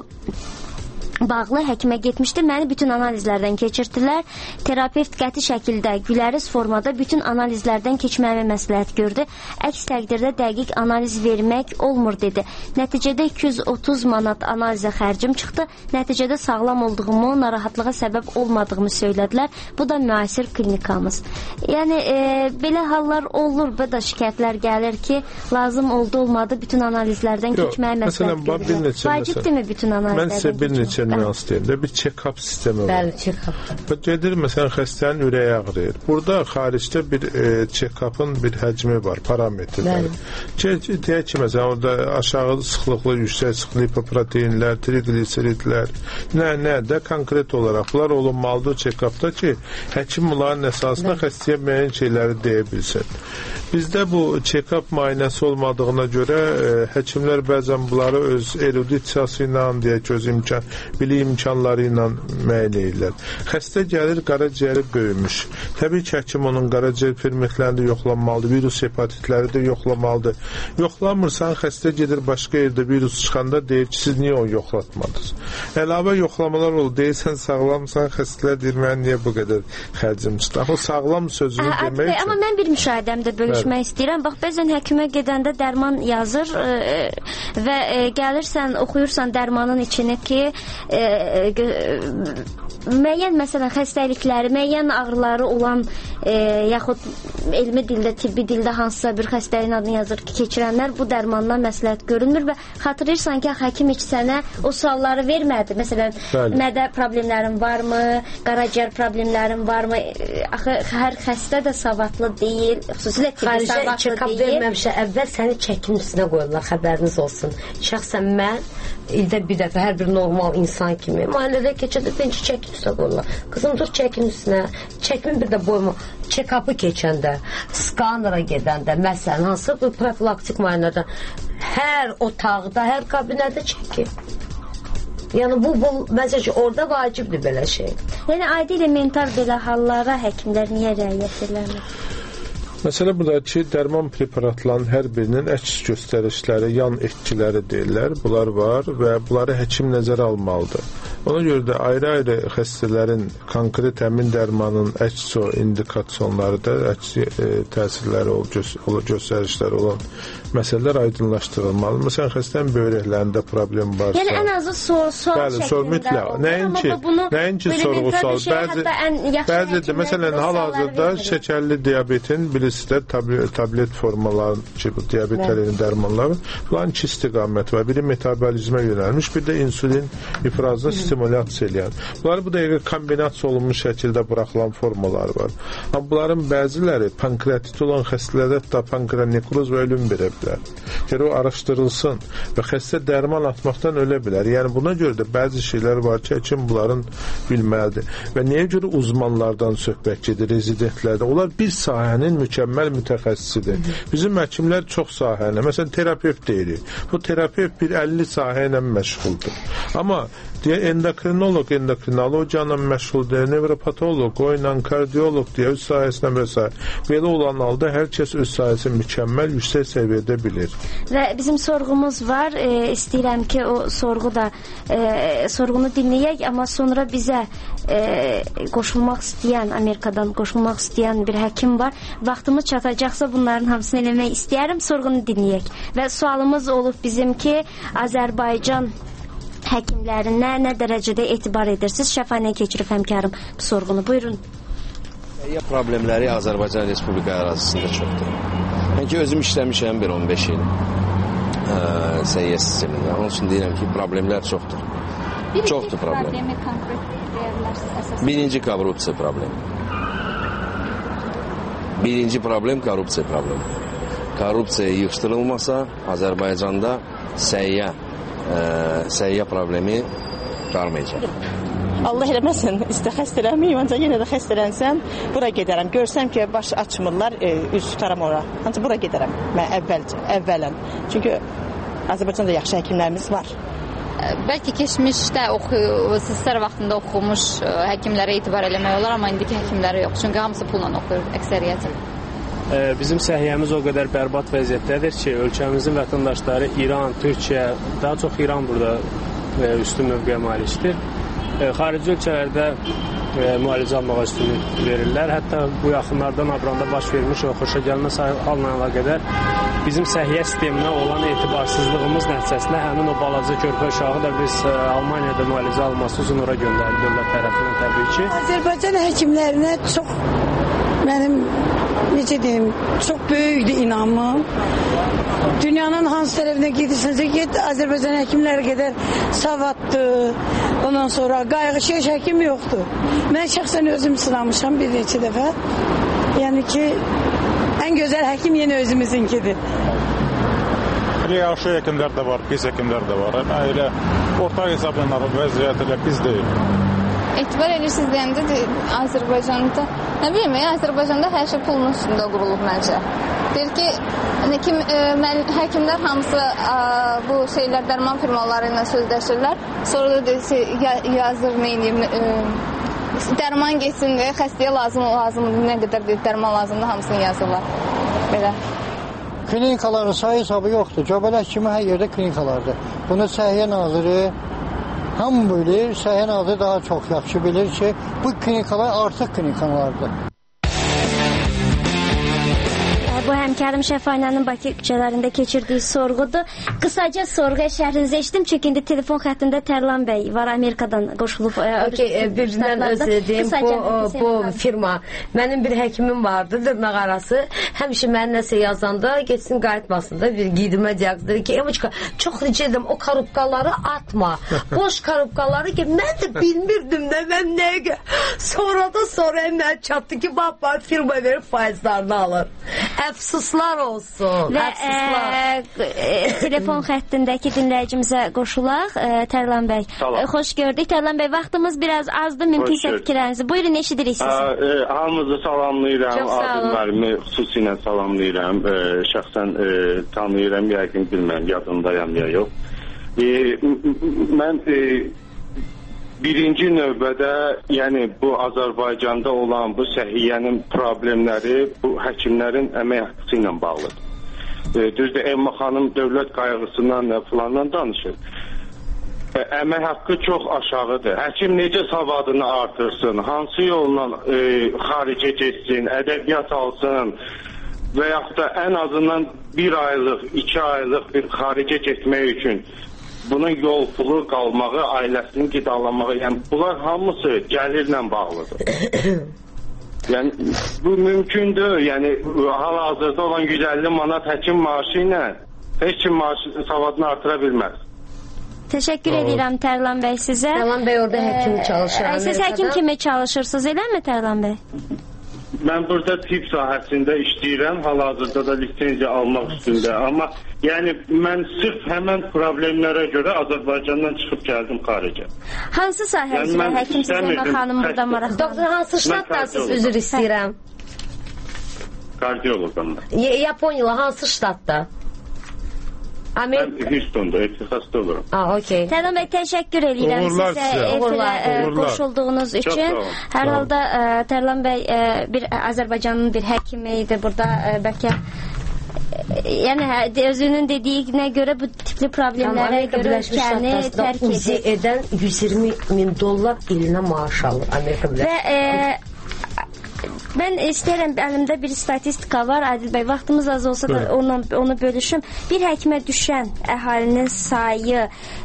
bağlı həkimə getmişdi. Məni bütün analizlərdən keçirtdilər. Terapevt qəti şəkildə güləriz formada bütün analizlərdən keçməyə məsləhət gördü. Əks təqdirdə dəqiq analiz vermək olmur dedi. Nəticədə 230 manat analizə xərcim çıxdı. Nəticədə sağlam olduğumu, narahatlığa səbəb olmadığımı söylədilər. Bu da müasir klinikamız. Yəni belə hallar olur. Bu da şikayətlər gəlir ki, lazım oldu, olmadı bütün analizlərdən keçməyə məsləhət görülür. Vacibdirmi bütün analizlərdən keçmək? Nüans deyəndə bir check-up sistemi var. Bəli, check-up. Gedir, məsələn, xəstənin ürəyi ağrıyır. Burada xaricdə bir check-up'ın bir həcmi var, parametrləri. Deyək ki, məsələn, orada aşağı sıxlıqlı, yüksək sıxlıqlı hipoproteinlər, trigliseridlər, nə də konkret olaraq bunlar olunmalıdır check-up'da ki, həkim bunların əsasında xəstəyə müəyyən şeyləri deyə bilsin. Bizdə bu check-up müayinəsi olmadığına görə həkimlər bəzən bunları öz erudisiyası ilə, deyək, öz bilik imkanları ilə müəyyən edirlər. Xəstə gəlir, qaraciyəri böyümüş. Təbii ki, həkim onun qaraciyər fermentlərini də yoxlanmalıdır, virus hepatitləri də yoxlamalıdır. Yoxlamırsan, xəstə gedir başqa yerdə virus çıxanda deyir ki, siz niyə onu yoxlatmadınız? Əlavə yoxlamalar olur, deyirsən sağlamsan, xəstələr deyir, mən niyə bu qədər xərcim çıxdı? O sağlam sözünü demək üçün. Amma mən bir müşahidəmdə bölüşmək istəyirəm. Bax, bəzən həkimə gedəndə dərman yazır və gəlirsən, oxuyursan dərmanın içini ki, müəyyən məsələn xəstəlikləri, müəyyən ağrıları olan yaxud elmi dildə, tibbi dildə hansısa bir xəstəliyin adını yazır ki, keçirənlər bu dərmandan məsləhət görünmür və xatırlayırsan ki, həkim heç sənə o sualları vermədi. Məsələn, mədə problemlərin varmı, qaraciyər problemlərin varmı? Axı, hər xəstə də savadlı deyil, xüsusilə tibbi savadlı deyil. Verməmişə əvvəl səni çəkin üstünə qoyurlar, xəbəriniz olsun. Şəxsən mən ildə bir dəfə hər bir normal insan kimi müayinədə keçəndə birinci çəkin üstünə qoyurlar. Qızım, dur çəkin üstünə. Çəkin bir də boyma. Check-up'ı keçəndə, skanera gedəndə, məsələn, hansı bir profilaktik müayinədən hər otaqda, hər kabinədə çəkin. Yəni bu məsəl ki, orada vacibdir belə şey. Yəni adi elementar belə hallara həkimlər niyə riayət edirlər? Məsələ budur ki, dərman preparatlarının hər birinin əks göstərişləri, yan etkiləri deyirlər. Bunlar var və bunları həkim nəzərə almalıdır. Ona görə də ayrı-ayrı xəstələrin konkret həmin dərmanın əks indikasyonları da, əks təsirləri, göstərişləri olan məsələlər aydınlaşdırılmalı. Məsələn, xəstənin böyrəklərində problem varsa... Yəni, ən azı sual şəklində olur. Nəinki sorğu-sual. Bəzi, məsələn, hal-hazırda şəkərli diabetin birisində tablet formaları ki, diabetlərin dərmanları, bunların iki istiqamət var. Biri metabolizmə yönəlmiş, bir də insulin ifrazını stimulyasiya edən. Bunlar bu dəqiqə kombinasiya olunmuş şəkildə buraxılan formalar var. Amma bunların bəziləri pankreatit olan xəstələrdə hətta pankreanekroz və ölüm verə bilər. Yəni o araşdırılsın və xəstə dərman atmaqdan ölə bilər. Yəni buna görə də bəzi şeylər var ki, həkim bunların bilməlidir. Və niyə görə uzmanlardan söhbət gedir, rezidentlərdən? Onlar bir sahənin mükəmməl mütəxəssisidir. Bizim həkimlər çox sahəni, məsələn, terapevt deyirik. Bu terapevt bir 50 sahə ilə məşğuldur. Amma endokrinoloq endokrinologiyanla məşğuldur, nevropatoloq, o ilə kardioloq deyə öz sahəsinə məsələ. Belə olan halda hər kəs öz sahəsini mükəmməl, yüksək səviyyədə bilir. Və bizim sorğumuz var. İstəyirəm ki, o sorğunu dinləyək, amma sonra bizə qoşulmaq istəyən, Amerikadan qoşulmaq istəyən bir həkim var. Vaxtımız çatacaqsa bunların hamısını eləmək istəyərəm. Sorğunu dinləyək. Və sualımız olub bizim ki, Azərbaycan həkimlərinə nə dərəcədə etibar edirsiniz? Şəfahiyə keçirib həmkarım bu sorğunu. Buyurun. Səhiyyə problemləri Azərbaycan Respublika ərazisində çoxdur. Mən ki, özüm işləmişəm bir 15 il səhiyyə sistemində. Onun üçün deyirəm ki, problemlər çoxdur. Çoxdur problem. Birinci korrupsiya problemi. Birinci problem korrupsiya problemi. Korrupsiya yığışdırılmasa Azərbaycanda səhiyyə problemi qalmayacaq. Allah eləməsin, xəstələnməyim, ancaq yenə də xəstələnsəm, bura gedərəm. Görsəm ki, baş açmırlar, üz tutaram ora. Ancaq bura gedərəm mən əvvələn. Çünki Azərbaycanda yaxşı həkimlərimiz var. Bəlkə keçmişdə sizlər vaxtında oxumuş həkimlərə etibar eləmək olar, amma indiki həkimlərə yox. Çünki hamısı pulla oxuyur, əksəriyyəti. Bizim səhiyyəmiz o qədər bərbad vəziyyətdədir ki, ölkəmizin vətəndaşları İran, Türkiyə, daha çox İran burada üstün mövqeyə malikdir. Xarici ölkələrdə müalicə almağa üstünlük verirlər. Hətta bu yaxınlardan Abranda baş vermiş o xoşagəlmə halına əlaqədar bizim səhiyyə sisteminə olan etibarsızlığımız nəticəsində həmin o balaca körpə uşağı da biz Almaniyada müalicə alması üçün ora göndərilir dövlət tərəfindən təbii ki. Azərbaycan həkimlərinə çox mənim necə deyim, çox böyükdür inanmım. Dünyanın hansı tərəfinə gedirsənsə, get Azərbaycan həkimləri qədər savaddır. Ondan sonra qayğıkeş həkim yoxdur. Mən şəxsən özüm sınamışam bir neçə dəfə. Yəni ki, ən gözəl həkim yenə özümüzünkidir. Yaxşı həkimlər də var, pis həkimlər də var. Elə orta hesabla vəziyyət elə pis deyil. Etibar edirsiniz deyəndə Azərbaycanda, nə bileyim, Azərbaycanda hər şey pulun üstündə qurulub məncə. Deyir ki, həkimlər hamısı bu şeylər, dərman firmaları ilə sözləşirlər. Sonra da yazır, neyim, dərman geçsin deyə, xəstəyə lazımdır, nə qədər dərman lazımdır, hamısını yazırlar. Belə. Klinikaların sayı hesabı yoxdur. Göbələk kimi hər yerdə klinikalardır. Bunu Səhiyyə Naziri hamı bilir, Səhiyyə Naziri daha çox yaxşı bilir ki, bu klinikalar artıq klinikalardır. Bu həmkarım Şəfahiyyənin Bakı küçələrində keçirdiyi sorğudur. Qısaca sorğuya şərhinizi eşitdim, çünki indi telefon xəttində Tərlan bəy var, Amerikadan qoşulub. Bir-birindən öz deyim, bu firma. Mənim bir həkimim vardı, dırnaq arası. Həmişə mən nəsə yazanda geçsin qayıtmasın da bir giydirmə diaqnozu dedi ki, Emoçka, çox rica edirəm, o korupkaları atma. Boş korupkaları ki, mən də bilmirdim də, mən nəyə? Sonra mən çatdı ki, baba firma verib faizlərini alır. Əfsuslar olsun. Və telefon xəttindəki dinləyicimizə qoşulaq. Tərlan bəy. Xoş gördük. Tərlan bəy, vaxtımız biraz azdır. Mümkünsə fikirlərinizi. Buyurun, eşidirik sizi. Hamınızı salamlayıram. Adillərimi xüsusilə salamlayıram. Şəxsən tanıyıram, yəqin bilməm, yadındayam ya yox. Mən birinci növbədə, yəni bu Azərbaycanda olan bu səhiyyənin problemləri bu həkimlərin əmək haqqı ilə bağlıdır. Düzdür, Elma xanım dövlət qayğısından filandan danışır. Əmək haqqı çox aşağıdır. Həkim necə savadını artırsın, hansı yolla xaricə getsin, ədəbiyyat alsın və yaxud da ən azından 1 aylıq, 2 aylıq bir xaricə getmək üçün bunun yol pulu qalmağı, ailəsini qidalanmağı, yəni bunlar hamısı gəlirlə bağlıdır. Yəni bu mümkündür. Yəni hal-hazırda olan 150 manat həkim maaşı ilə heç kim maaşı savadını artıra bilməz. Təşəkkür edirəm Tərlan bəy sizə. Tərlan bəy orada həkim çalışır. Siz həkim kimi çalışırsınız, eləmi Tərlan bəy? Mən burada tibb sahəsində işləyirəm, hal-hazırda da lisenziya almaq üstündə. Amma yəni mən sırf həmən problemlərə görə Azərbaycandan çıxıb gəldim xaricə. Hansı sahə üzrə həkimsiz Elma xanım burada maraqlanır? Doktor, hansı ştatdasınız, üzr istəyirəm? Kardioloqam da. Yaponiyalı hansı ştatda? Mən Houston'da, Texas'da olurum. Okey. Tərlan bəy, təşəkkür edirəm sizə efirə qoşulduğunuz üçün. Hər halda Tərlan bəy bir Azərbaycanın bir həkimi idi burada, bəlkə yəni özünün dediyinə görə bu tipli problemlərə görə ölkəni tərk edən $120,000 ilinə maaş alır Amerika Birləşmiş. Mən istəyirəm, əlimdə bir statistika var, Adil bəy, vaxtımız az olsa da onu bölüşüm. Bir həkimə düşən əhalinin sayı,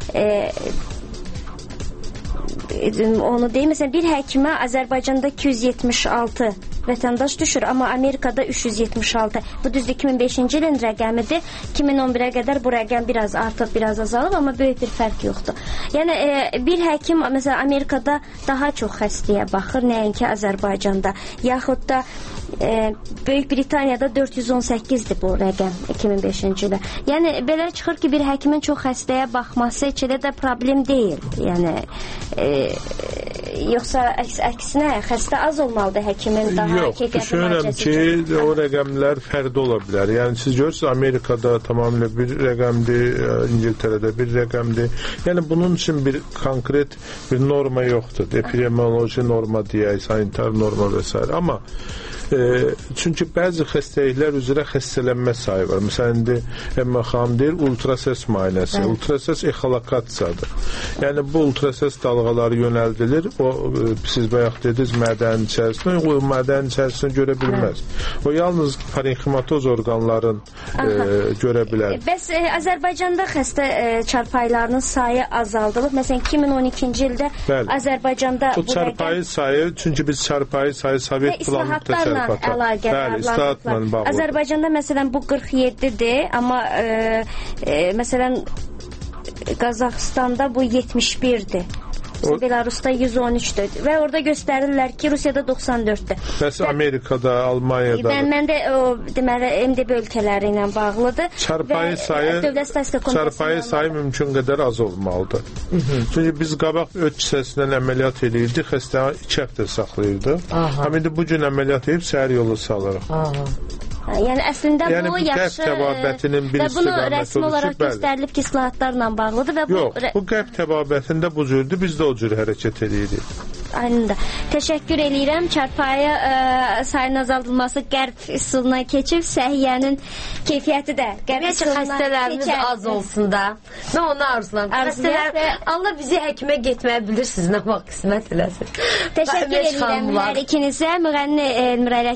onu deyim, məsələn, bir həkimə Azərbaycanda 276 vətəndaş düşür, amma Amerikada 376. Bu düzdür 2005-ci ilin rəqəmidir. 2011-ə qədər bu rəqəm biraz artıb, biraz azalıb, amma böyük bir fərq yoxdur. Yəni bir həkim məsələn Amerikada daha çox xəstəyə baxır, nəinki Azərbaycanda. Yaxud da Böyük Britaniyada 418-dir bu rəqəm 2005-ci ildə. Yəni belə çıxır ki, bir həkimin çox xəstəyə baxması heç elə də problem deyil. Yəni yoxsa əksinə xəstə az olmalıdır həkimin daha keyfiyyətli müalicəsi üçün. Yox, düşünürəm ki, o rəqəmlər fərqli ola bilər. Yəni siz görürsünüz, Amerikada tamamilə bir rəqəmdir, İngiltərədə bir rəqəmdir. Yəni bunun üçün bir konkret bir norma yoxdur. Epidemioloji norma deyək, sanitar norma və s. Amma çünki bəzi xəstəliklər üzrə xəstələnmə sayı var. Məsələn, indi Elma xanım deyir, ultrases müayinəsi. Ultrases exhalokasiyadır. Yəni bu ultrases dalğaları yönəldilir. O siz bayaq dediniz mədənin içərisində, o mədənin içərisində görə bilməz. O yalnız parenximatoz orqanların görə bilər. Bəs Azərbaycanda xəstə çarpayılarının sayı azaldılıb. Məsələn, 2012-ci ildə Azərbaycanda bu çarpayı sayı, çünki biz çarpayı sayı Sovet planında Azərbaycanda məsələn bu 47-dir, amma məsələn Qazaxstanda bu 71-dir. Belarusda 113-dür və orada göstərirlər ki, Rusiyada 94-dür. Bəs Amerikada, Almaniyada? Məndə o deməli MDB ölkələri ilə bağlıdır. Çarpayı sayı mümkün qədər az olmalıdır. Çünki biz qabaq öd kisəsindən əməliyyat edirdik, xəstəni 2 həftə saxlayırdıq. Amma indi bu gün əməliyyat edib səhər yolu salırıq. Yəni əslində bu yaxşı və bunu rəsmi olaraq göstərilib ki, islahatlarla bağlıdır və yox, bu qəlb təbabətində bu cürdür, biz də o cür hərəkət edirik. Aynında. Təşəkkür eləyirəm. Çarpayı sayının azaldılması qərb üsuluna keçib, səhiyyənin keyfiyyəti də qərb üsuluna xəstələrimiz az olsun da. Mən onu arzulam. Allah bizi həkimə getməyə bilirsiniz, nə vaxt qismət eləsin. Təşəkkür eləyirəm hər ikinizə. Müğənni Elmira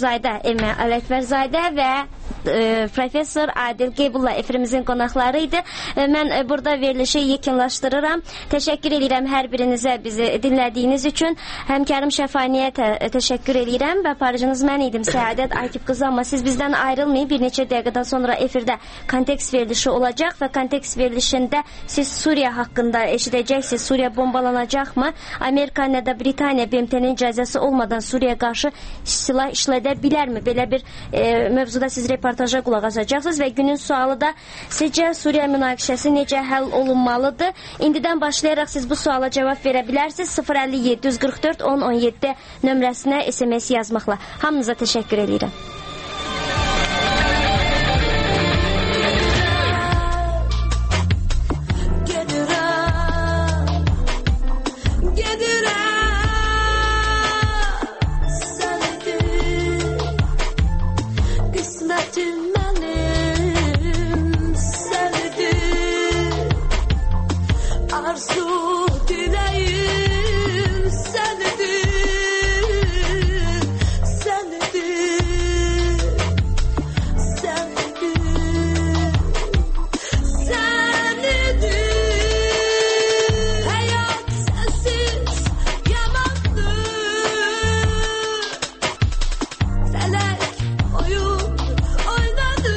Ələkbərzadə və Professor Adil Qeybulla efirimizin qonaqları idi. Mən burada verilişi yekunlaşdırıram. Təşəkkür edirəm hər birinizə bizi dinlədiyiniz üçün. Həmkarım Şəfaniyə təşəkkür edirəm və aparıcınız mən idim, Səadət Akif qızı. Amma siz bizdən ayrılmayın. Bir neçə dəqiqədən sonra efirdə kontekst verilişi olacaq və kontekst verilişində siz Suriya haqqında eşidəcəksiniz. Suriya bombalanacaqmı? Amerika nə də Britaniya BMT-nin icazəsi olmadan Suriyaya qarşı silah işlədə bilərmi? Belə bir mövzuda siz reportaja qulaq asacaqsınız və günün sualı da sizcə Suriya münaqişəsi necə həll olunmalıdır? İndidən başlayaraq siz bu suala cavab verə bilərsiniz. 050-744 1017 nömrəsinə SMS yazmaqla. Hamınıza təşəkkür edirəm. benim senidir. Arzu dileğim senidir, senidir, senidir, senidir. Hayat sensiz yamandır. Felek oyun oynadı.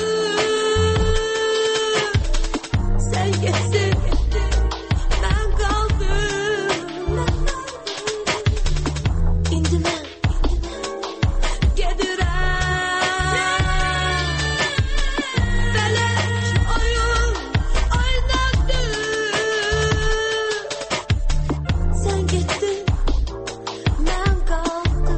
Sen gitsin, ben kaldım. İndi mən gedirəm. Felek oyun oynadı. Sen gittin, ben kaldım.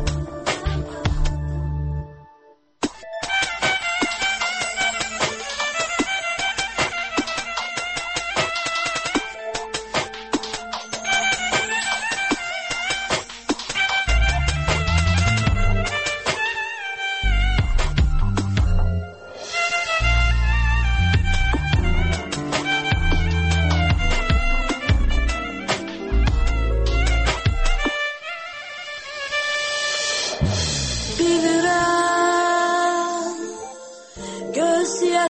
Bilirəm, göz